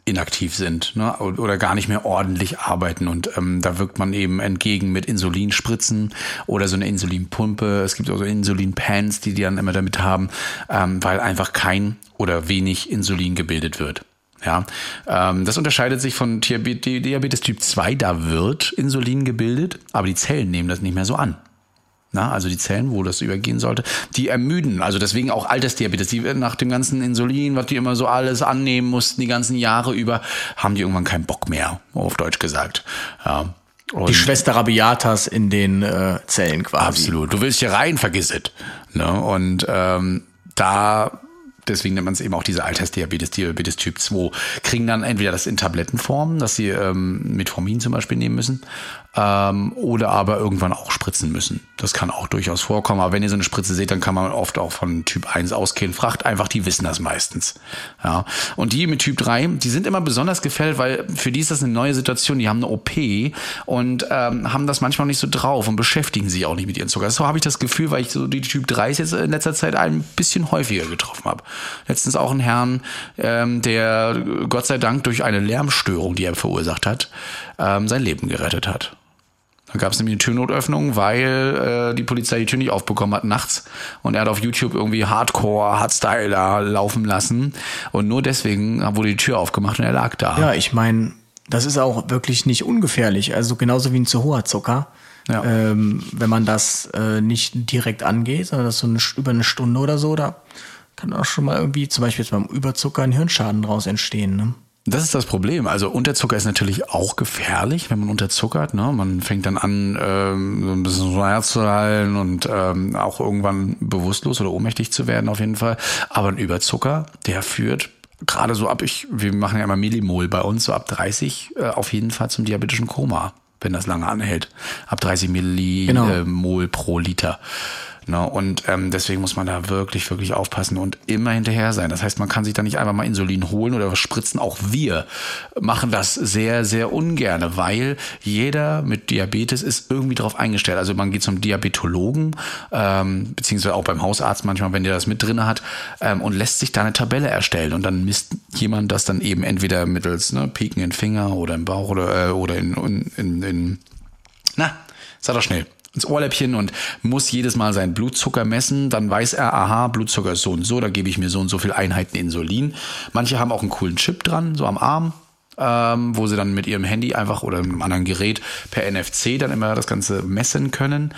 A: inaktiv sind, ne, oder gar nicht mehr ordentlich arbeiten. Und ähm, da wirkt man eben entgegen mit Insulinspritzen oder so eine Insulinpumpe. Es gibt auch so Insulinpens, die die dann immer damit haben, ähm, weil einfach kein oder wenig Insulin gebildet wird. Ja, ähm, das unterscheidet sich von Diabetes Typ zwei, da wird Insulin gebildet, aber die Zellen nehmen das nicht mehr so an. Na, also die Zellen, wo das übergehen sollte, die ermüden. Also deswegen auch Altersdiabetes. Die nach dem ganzen Insulin, was die immer so alles annehmen mussten, die ganzen Jahre über, haben die irgendwann keinen Bock mehr, auf Deutsch gesagt. Ja. Und
B: die Schwester Rabiatas in den äh, Zellen quasi.
A: Absolut. Du willst hier rein, vergiss es. Ne? Und ähm, da... Deswegen nennt man es eben auch diese Altersdiabetes, Diabetes Typ zwei, kriegen dann entweder das in Tablettenform, dass sie ähm, Metformin zum Beispiel nehmen müssen, ähm, oder aber irgendwann auch spritzen müssen. Das kann auch durchaus vorkommen. Aber wenn ihr so eine Spritze seht, dann kann man oft auch von Typ eins ausgehen. Fragt einfach, die wissen das meistens. Ja. Und die mit Typ drei, die sind immer besonders gefällt, weil für die ist das eine neue Situation. Die haben eine O P und ähm, haben das manchmal nicht so drauf und beschäftigen sich auch nicht mit ihren Zucker. So habe ich das Gefühl, weil ich so die Typ drei jetzt in letzter Zeit ein bisschen häufiger getroffen habe. Letztens auch einen Herrn, ähm, der Gott sei Dank durch eine Lärmstörung, die er verursacht hat, ähm, sein Leben gerettet hat. Da gab es nämlich eine Türnotöffnung, weil äh, die Polizei die Tür nicht aufbekommen hat nachts und er hat auf YouTube irgendwie Hardcore, Hardstyle da laufen lassen und nur deswegen wurde die Tür aufgemacht und er lag da.
B: Ja, ich meine, das ist auch wirklich nicht ungefährlich, also genauso wie ein zu hoher Zucker. Ja. Ähm, wenn man das äh, nicht direkt angeht, sondern das so eine, über eine Stunde oder so, da kann auch schon mal irgendwie, zum Beispiel jetzt beim Überzucker, ein Hirnschaden draus entstehen. Ne?
A: Das ist das Problem. Also Unterzucker ist natürlich auch gefährlich, wenn man unterzuckert. Ne? Man fängt dann an, ähm, so ein bisschen so Herz zu halten und ähm, auch irgendwann bewusstlos oder ohnmächtig zu werden auf jeden Fall. Aber ein Überzucker, der führt gerade so ab, ich, wir machen ja immer Millimol bei uns, so ab dreißig äh, auf jeden Fall zum diabetischen Koma, wenn das lange anhält. Ab dreißig Millimol genau. pro Liter. No, und ähm, deswegen muss man da wirklich, wirklich aufpassen und immer hinterher sein. Das heißt, man kann sich da nicht einfach mal Insulin holen oder was spritzen. Auch wir machen das sehr, sehr ungerne, weil jeder mit Diabetes ist irgendwie drauf eingestellt. Also man geht zum Diabetologen, ähm, beziehungsweise auch beim Hausarzt manchmal, wenn der das mit drin hat, ähm, und lässt sich da eine Tabelle erstellen. Und dann misst jemand das dann eben entweder mittels ne, Pieken in den Finger oder im Bauch oder, äh, oder in, in, in, in, na, sag doch schnell. ins Ohrläppchen und muss jedes Mal seinen Blutzucker messen. Dann weiß er, aha, Blutzucker ist so und so, da gebe ich mir so und so viel Einheiten Insulin. Manche haben auch einen coolen Chip dran, so am Arm, ähm, wo sie dann mit ihrem Handy einfach oder einem anderen Gerät per N F C dann immer das Ganze messen können.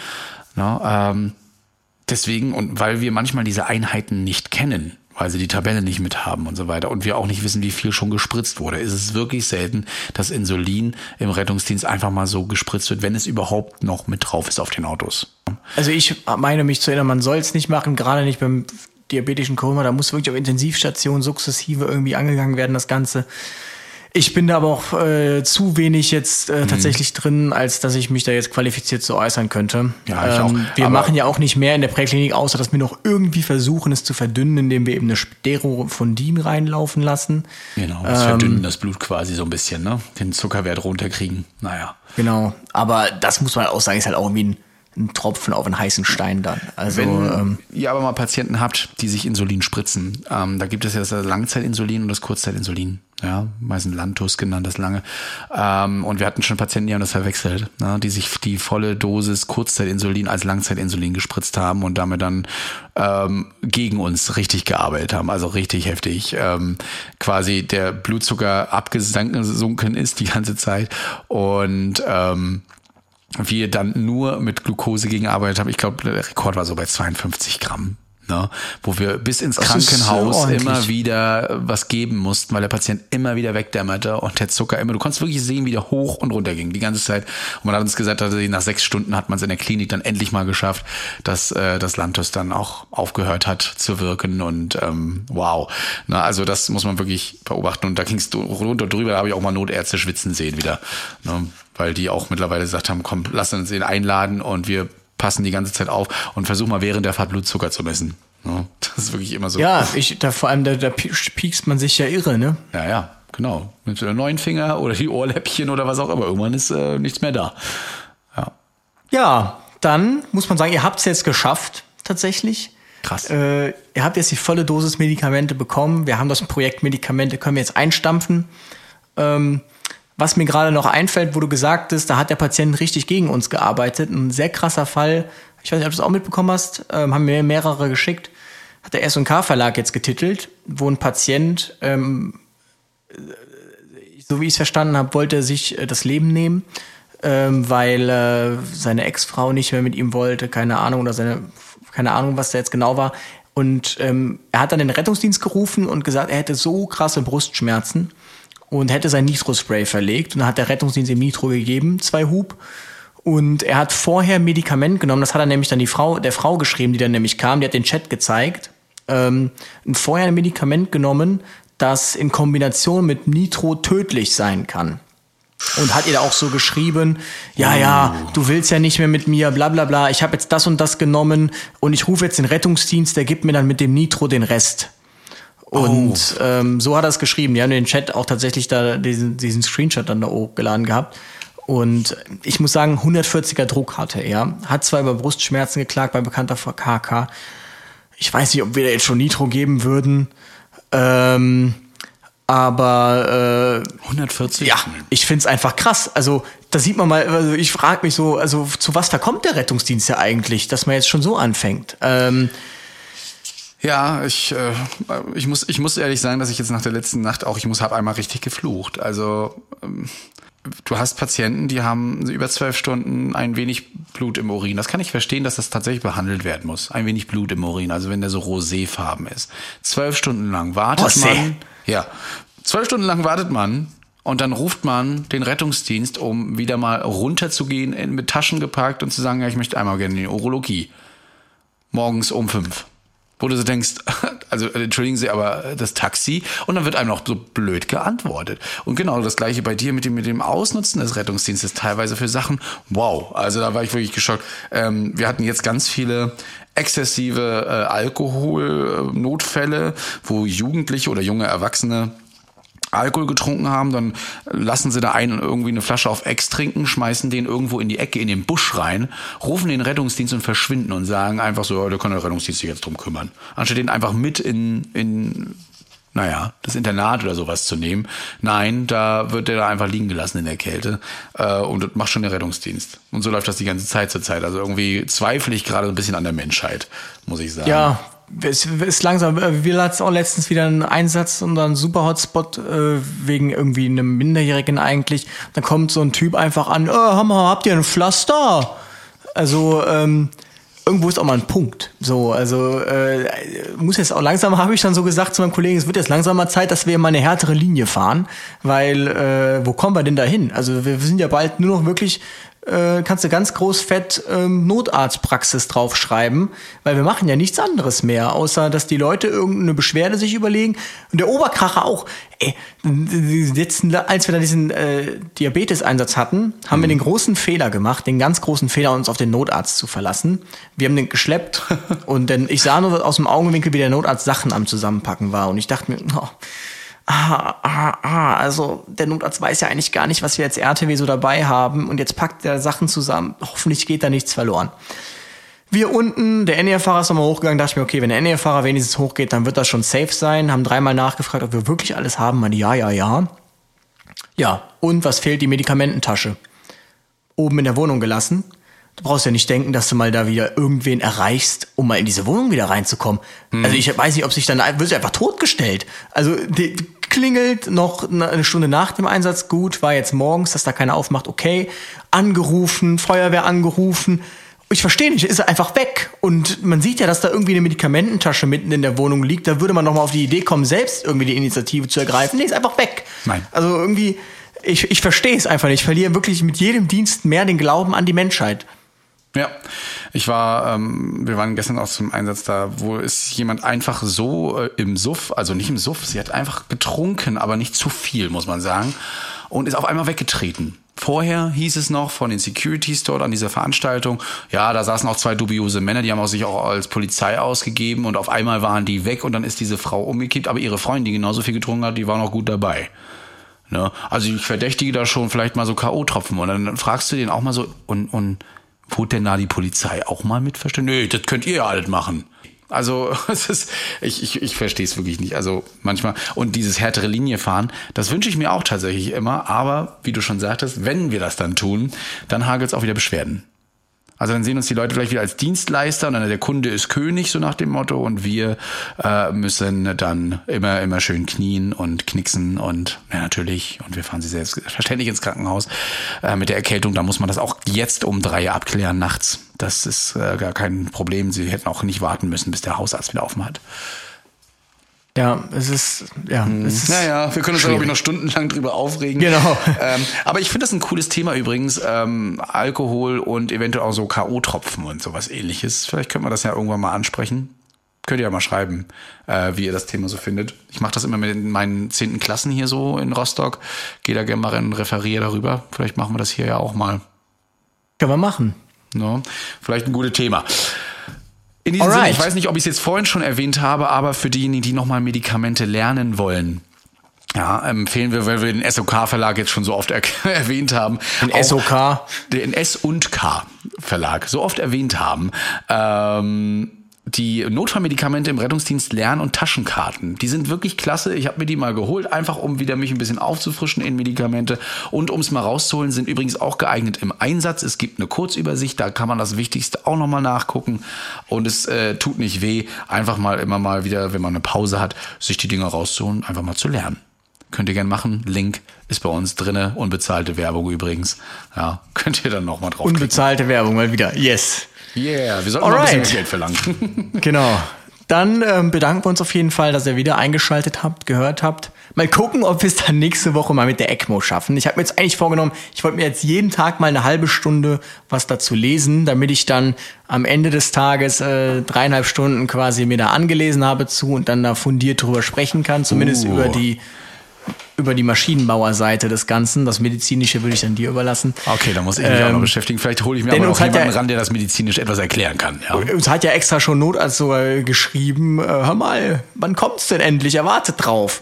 A: Na, ähm, deswegen, und weil wir manchmal diese Einheiten nicht kennen, weil sie die Tabelle nicht mit haben und so weiter und wir auch nicht wissen, wie viel schon gespritzt wurde, ist es wirklich selten, dass Insulin im Rettungsdienst einfach mal so gespritzt wird, wenn es überhaupt noch mit drauf ist auf den Autos.
B: Also ich meine mich zu erinnern, man soll es nicht machen, gerade nicht beim diabetischen Koma, da muss wirklich auf Intensivstation sukzessive irgendwie angegangen werden, das Ganze. Ich bin da aber auch äh, zu wenig jetzt äh, tatsächlich mhm. drin, als dass ich mich da jetzt qualifiziert so äußern könnte.
A: Ja, ich
B: ähm,
A: auch.
B: Wir
A: aber
B: machen ja auch nicht mehr in der Präklinik, außer dass wir noch irgendwie versuchen, es zu verdünnen, indem wir eben eine Sterofondin reinlaufen lassen.
A: Genau, das
B: ähm,
A: verdünnen das Blut quasi so ein bisschen, ne? Den Zuckerwert runterkriegen. Naja.
B: Genau, aber das muss man auch sagen, ist halt auch irgendwie ein ein Tropfen auf einen heißen Stein dann. Also,
A: Wenn
B: ähm,
A: ihr aber mal Patienten habt, die sich Insulin spritzen, ähm, da gibt es ja das Langzeitinsulin und das Kurzzeitinsulin. Ja, meistens Lantus genannt, das lange. Ähm, und wir hatten schon Patienten, die haben das verwechselt, ne, die sich die volle Dosis Kurzzeitinsulin als Langzeitinsulin gespritzt haben und damit dann ähm, gegen uns richtig gearbeitet haben, also richtig heftig. Ähm, quasi der Blutzucker abgesunken ist die ganze Zeit und ähm, wir dann nur mit Glucose gegengearbeitet haben. Ich glaube, der Rekord war so bei zweiundfünfzig Gramm. Ne, wo wir bis ins das Krankenhaus immer wieder was geben mussten, weil der Patient immer wieder wegdämmerte und der Zucker immer, du konntest wirklich sehen, wie der hoch und runter ging, die ganze Zeit. Und man hat uns gesagt, dass nach sechs Stunden hat man es in der Klinik dann endlich mal geschafft, dass äh, das Lantus dann auch aufgehört hat zu wirken und ähm, wow. Na, also das muss man wirklich beobachten und da ging es runter drüber, da habe ich auch mal Notärzte schwitzen sehen wieder, ne, weil die auch mittlerweile gesagt haben, komm, lass uns den einladen und wir passen die ganze Zeit auf und versuch mal während der Fahrt Blutzucker zu messen. Ja, das ist wirklich immer so.
B: Ja, ich, da vor allem, da, da piekst man sich ja irre, ne?
A: Ja, ja, genau. Mit dem neuen Finger oder die Ohrläppchen oder was auch immer. Irgendwann ist äh, nichts mehr da. Ja.
B: Ja, dann muss man sagen, ihr habt es jetzt geschafft, tatsächlich. Krass. Äh, ihr habt jetzt die volle Dosis Medikamente bekommen. Wir haben das Projekt Medikamente, können wir jetzt einstampfen. Ähm, was mir gerade noch einfällt, wo du gesagt hast, da hat der Patient richtig gegen uns gearbeitet. Ein sehr krasser Fall. Ich weiß nicht, ob du das auch mitbekommen hast. Ähm, haben mir mehrere geschickt. Hat der S und K Verlag jetzt getitelt, wo ein Patient, ähm, so wie ich es verstanden habe, wollte sich äh, das Leben nehmen, ähm, weil äh, seine Ex-Frau nicht mehr mit ihm wollte, keine Ahnung, oder seine, keine Ahnung, was da jetzt genau war. Und ähm, er hat dann den Rettungsdienst gerufen und gesagt, er hätte so krasse Brustschmerzen und hätte sein Nitro-Spray verlegt. Und dann hat der Rettungsdienst ihm Nitro gegeben, zwei Hub. Und er hat vorher ein Medikament genommen, das hat er nämlich dann die Frau, der Frau geschrieben, die dann nämlich kam, die hat den Chat gezeigt. Ähm, vorher ein Medikament genommen, das in Kombination mit Nitro tödlich sein kann. Und hat ihr da auch so geschrieben, ja, ja, du willst ja nicht mehr mit mir, bla bla bla, ich habe jetzt das und das genommen und ich rufe jetzt den Rettungsdienst, der gibt mir dann mit dem Nitro den Rest. Und oh. ähm, so hat er es geschrieben. Die haben den Chat auch tatsächlich da diesen, diesen Screenshot dann da hochgeladen gehabt. Und ich muss sagen, hundertvierziger Druck hatte er. Hat zwar über Brustschmerzen geklagt bei bekannter K K. Ich weiß nicht, ob wir da jetzt schon Nitro geben würden. Ähm, aber äh,
A: hundertvierzig?
B: Ja, ich find's einfach krass. Also da sieht man mal, also ich frage mich so, also zu was verkommt der Rettungsdienst ja eigentlich, dass man jetzt schon so anfängt? Ähm,
A: Ja, ich, äh, ich muss, ich muss ehrlich sagen, dass ich jetzt nach der letzten Nacht auch, ich muss, habe einmal richtig geflucht. Also ähm, du hast Patienten, die haben über zwölf Stunden ein wenig Blut im Urin. Das kann ich verstehen, dass das tatsächlich behandelt werden muss. Ein wenig Blut im Urin, also wenn der so roséfarben ist. Zwölf Stunden lang wartet
B: Rosé.
A: man. Ja, zwölf Stunden lang wartet man. Und dann ruft man den Rettungsdienst, um wieder mal runterzugehen, mit Taschen gepackt und zu sagen, ja, ich möchte einmal gerne in die Urologie. Morgens um fünf. Wo du so denkst, also entschuldigen Sie, aber das Taxi, und dann wird einem noch so blöd geantwortet. Und genau das Gleiche bei dir mit dem, mit dem Ausnutzen des Rettungsdienstes teilweise für Sachen. Wow, also da war ich wirklich geschockt. Ähm, wir hatten jetzt ganz viele exzessive äh, Alkoholnotfälle, wo Jugendliche oder junge Erwachsene Alkohol getrunken haben, dann lassen sie da einen irgendwie eine Flasche auf Ex trinken, schmeißen den irgendwo in die Ecke, in den Busch rein, rufen den Rettungsdienst und verschwinden und sagen einfach so, ja, da kann der Rettungsdienst sich jetzt drum kümmern. Anstatt den einfach mit in, in, naja, das Internat oder sowas zu nehmen. Nein, da wird der da einfach liegen gelassen in der Kälte äh, und das macht schon der Rettungsdienst. Und so läuft das die ganze Zeit zur Zeit. Also irgendwie zweifle ich gerade ein bisschen an der Menschheit, muss ich sagen.
B: Ja. Es ist langsam, wir hatten auch letztens wieder einen Einsatz und dann einen super Hotspot äh, wegen irgendwie einem Minderjährigen eigentlich. Dann kommt so ein Typ einfach an, äh, habt ihr ein Pflaster? Also ähm, irgendwo ist auch mal ein Punkt. So, also äh, muss jetzt auch langsam, habe ich dann so gesagt zu meinem Kollegen, es wird jetzt langsam mal Zeit, dass wir mal eine härtere Linie fahren, weil äh, wo kommen wir denn da hin? Also wir sind ja bald nur noch wirklich Äh, kannst du ganz groß fett ähm, Notarztpraxis draufschreiben, weil wir machen ja nichts anderes mehr, außer dass die Leute irgendeine Beschwerde sich überlegen und der Oberkracher auch. Ey, letzten, als wir dann diesen äh, Diabetes-Einsatz hatten, haben mhm. wir den großen Fehler gemacht, den ganz großen Fehler, uns auf den Notarzt zu verlassen. Wir haben den geschleppt und dann, ich sah nur aus dem Augenwinkel, wie der Notarzt Sachen am Zusammenpacken war und ich dachte mir, oh, Ah, ah, ah, also der Notarzt weiß ja eigentlich gar nicht, was wir als R T W so dabei haben und jetzt packt er Sachen zusammen. Hoffentlich geht da nichts verloren. Wir unten, der N E R-Fahrer ist nochmal hochgegangen, dachte ich mir, okay, wenn der N E R-Fahrer wenigstens hochgeht, dann wird das schon safe sein. Haben dreimal nachgefragt, ob wir wirklich alles haben. Meine, ja, ja, ja. Ja, und was fehlt? Die Medikamententasche. Oben in der Wohnung gelassen. Du brauchst ja nicht denken, dass du mal da wieder irgendwen erreichst, um mal in diese Wohnung wieder reinzukommen. Hm. Also ich weiß nicht, ob sich dann, wird sich einfach totgestellt. Also die, klingelt noch eine Stunde nach dem Einsatz, gut, war jetzt morgens, dass da keiner aufmacht, okay. Angerufen, Feuerwehr angerufen. Ich verstehe nicht, ist er einfach weg. Und man sieht ja, dass da irgendwie eine Medikamententasche mitten in der Wohnung liegt. Da würde man noch mal auf die Idee kommen, selbst irgendwie die Initiative zu ergreifen. Nee, ist einfach weg.
A: Nein.
B: Also irgendwie, ich, ich verstehe es einfach nicht. Ich verliere wirklich mit jedem Dienst mehr den Glauben an die Menschheit.
A: Ja, ich war, ähm, wir waren gestern auch zum Einsatz da, wo ist jemand einfach so äh, im Suff, also nicht im Suff, sie hat einfach getrunken, aber nicht zu viel, muss man sagen, und ist auf einmal weggetreten. Vorher hieß es noch von den Securities dort an dieser Veranstaltung, ja, da saßen auch zwei dubiose Männer, die haben auch sich auch als Polizei ausgegeben und auf einmal waren die weg und dann ist diese Frau umgekippt, aber ihre Freundin, die genauso viel getrunken hat, die war noch gut dabei. Ne? Also ich verdächtige da schon vielleicht mal so K O-Tropfen und dann fragst du den auch mal so, und, und wurde denn da die Polizei auch mal mit verstehen? Nee, das könnt ihr ja alles machen. Also es ist, ich, ich, ich verstehe es wirklich nicht. Also manchmal, und dieses härtere Linie fahren, das wünsche ich mir auch tatsächlich immer. Aber wie du schon sagtest, wenn wir das dann tun, dann hagelt es auch wieder Beschwerden. Also dann sehen uns die Leute vielleicht wieder als Dienstleister und dann der Kunde ist König, so nach dem Motto. Und wir äh, müssen dann immer immer schön knien und knicksen und ja, natürlich. Und wir fahren sie selbstverständlich ins Krankenhaus äh, mit der Erkältung. Da muss man das auch jetzt um drei abklären nachts. Das ist äh, gar kein Problem. Sie hätten auch nicht warten müssen, bis der Hausarzt wieder offen hat.
B: Ja, es ist, ja, es ist
A: Naja, wir können uns da, glaube ich, noch stundenlang drüber aufregen.
B: Genau.
A: Ähm, aber ich finde das ein cooles Thema übrigens, ähm, Alkohol und eventuell auch so K O-Tropfen und sowas ähnliches. Vielleicht können wir das ja irgendwann mal ansprechen. Könnt ihr ja mal schreiben, äh, wie ihr das Thema so findet. Ich mache das immer mit meinen zehnten Klassen hier so in Rostock. Gehe da gerne mal rein und referiere darüber. Vielleicht machen wir das hier ja auch mal.
B: Können wir machen.
A: No? Vielleicht ein gutes Thema. In diesem Sinne, ich weiß nicht, ob ich es jetzt vorhin schon erwähnt habe, aber für diejenigen, die nochmal Medikamente lernen wollen, ja, empfehlen wir, weil wir den S O K-Verlag jetzt schon so oft er- erwähnt haben.
B: Den S O K?
A: Den S und K-Verlag so oft erwähnt haben. Ähm, die Notfallmedikamente im Rettungsdienst Lern- und Taschenkarten. Die sind wirklich klasse. Ich habe mir die mal geholt, einfach um wieder mich ein bisschen aufzufrischen in Medikamente. Und um es mal rauszuholen, sind übrigens auch geeignet im Einsatz. Es gibt eine Kurzübersicht, da kann man das Wichtigste auch nochmal nachgucken. Und es äh, tut nicht weh, einfach mal immer mal wieder, wenn man eine Pause hat, sich die Dinger rauszuholen, einfach mal zu lernen. Könnt ihr gerne machen. Link ist bei uns drinne. Unbezahlte Werbung übrigens. Ja, könnt ihr dann nochmal drauf
B: Unbezahlte Werbung mal wieder. Yes.
A: Yeah, wir sollten noch ein bisschen Geld verlangen.
B: Genau. Dann ähm, bedanken wir uns auf jeden Fall, dass ihr wieder eingeschaltet habt, gehört habt. Mal gucken, ob wir es dann nächste Woche mal mit der ECMO schaffen. Ich habe mir jetzt eigentlich vorgenommen, ich wollte mir jetzt jeden Tag mal eine halbe Stunde was dazu lesen, damit ich dann am Ende des Tages äh, dreieinhalb Stunden quasi mir da angelesen habe zu und dann da fundiert drüber sprechen kann, zumindest
A: uh.
B: über die über die Maschinenbauerseite des Ganzen. Das Medizinische würde ich dann dir überlassen.
A: Okay, da muss ich mich ähm, auch noch beschäftigen. Vielleicht hole ich mir aber noch jemanden ran, der das medizinisch etwas erklären kann. Ja.
B: Uns hat ja extra schon Notarzt sogar geschrieben, äh, hör mal, wann kommt's denn endlich? Erwartet drauf.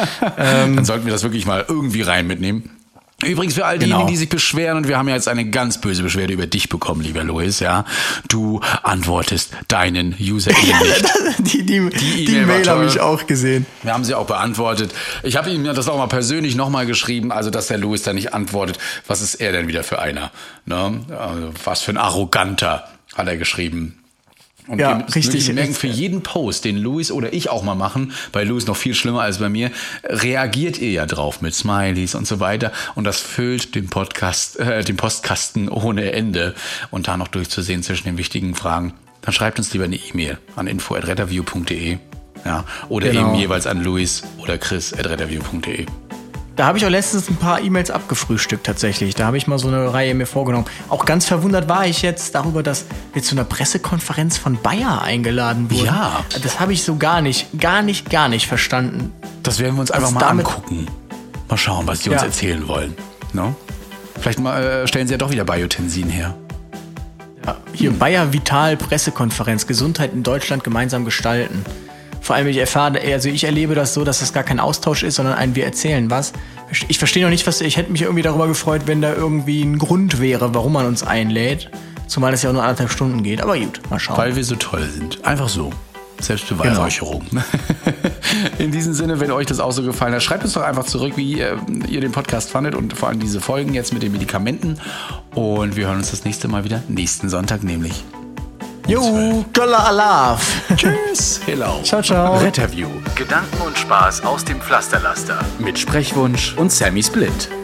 A: ähm, dann sollten wir das wirklich mal irgendwie rein mitnehmen. Übrigens für all diejenigen, genau. die sich beschweren, und wir haben ja jetzt eine ganz böse Beschwerde über dich bekommen, lieber Louis, ja. Du antwortest deinen User
B: ja,
A: nicht.
B: die die, die, die Mail habe ich auch gesehen.
A: Wir haben sie auch beantwortet. Ich habe ihm das auch mal persönlich nochmal geschrieben, also dass der Louis da nicht antwortet. Was ist er denn wieder für einer? Ne? Also, was für ein Arroganter, hat er geschrieben. Und
B: ja,
A: wir
B: richtig.
A: merken, für jeden Post, den Louis oder ich auch mal machen, bei Louis noch viel schlimmer als bei mir, reagiert ihr ja drauf mit Smileys und so weiter. Und das füllt den Podcast, äh, den Postkasten ohne Ende. Und da noch durchzusehen zwischen den wichtigen Fragen, dann schreibt uns lieber eine E-Mail an info at retterview punkt de. Ja, oder genau. eben jeweils an Louis oder Chris at retterview punkt de.
B: Da habe ich auch letztens ein paar E-Mails abgefrühstückt tatsächlich. Da habe ich mal so eine Reihe mir vorgenommen. Auch ganz verwundert war ich jetzt darüber, dass wir zu einer Pressekonferenz von Bayer eingeladen wurden.
A: Ja.
B: Das habe ich so gar nicht, gar nicht, gar nicht verstanden.
A: Das werden wir uns einfach mal angucken. Mal schauen, was die ja. uns erzählen wollen. No? Vielleicht mal äh, stellen sie ja doch wieder Biotensin her.
B: Ja, hier hm. Bayer Vital Pressekonferenz, Gesundheit in Deutschland gemeinsam gestalten. Vor allem, ich erfahre, also ich erlebe das so, dass das gar kein Austausch ist, sondern ein wir erzählen was. Ich verstehe noch nicht, was, ich hätte mich irgendwie darüber gefreut, wenn da irgendwie ein Grund wäre, warum man uns einlädt. Zumal es ja auch nur anderthalb Stunden geht, aber gut, mal schauen.
A: Weil wir so toll sind. Einfach so. Selbstbeweihräucherung. Genau. In diesem Sinne, wenn euch das auch so gefallen hat, schreibt uns doch einfach zurück, wie äh, ihr den Podcast fandet und vor allem diese Folgen jetzt mit den Medikamenten. Und wir hören uns das nächste Mal wieder, nächsten Sonntag nämlich.
B: Jo, Göller Alaf.
A: Tschüss. Hello.
B: Ciao, ciao.
A: Retterview. Gedanken und Spaß aus dem Pflasterlaster. Mit Sprechwunsch und Sammy Split.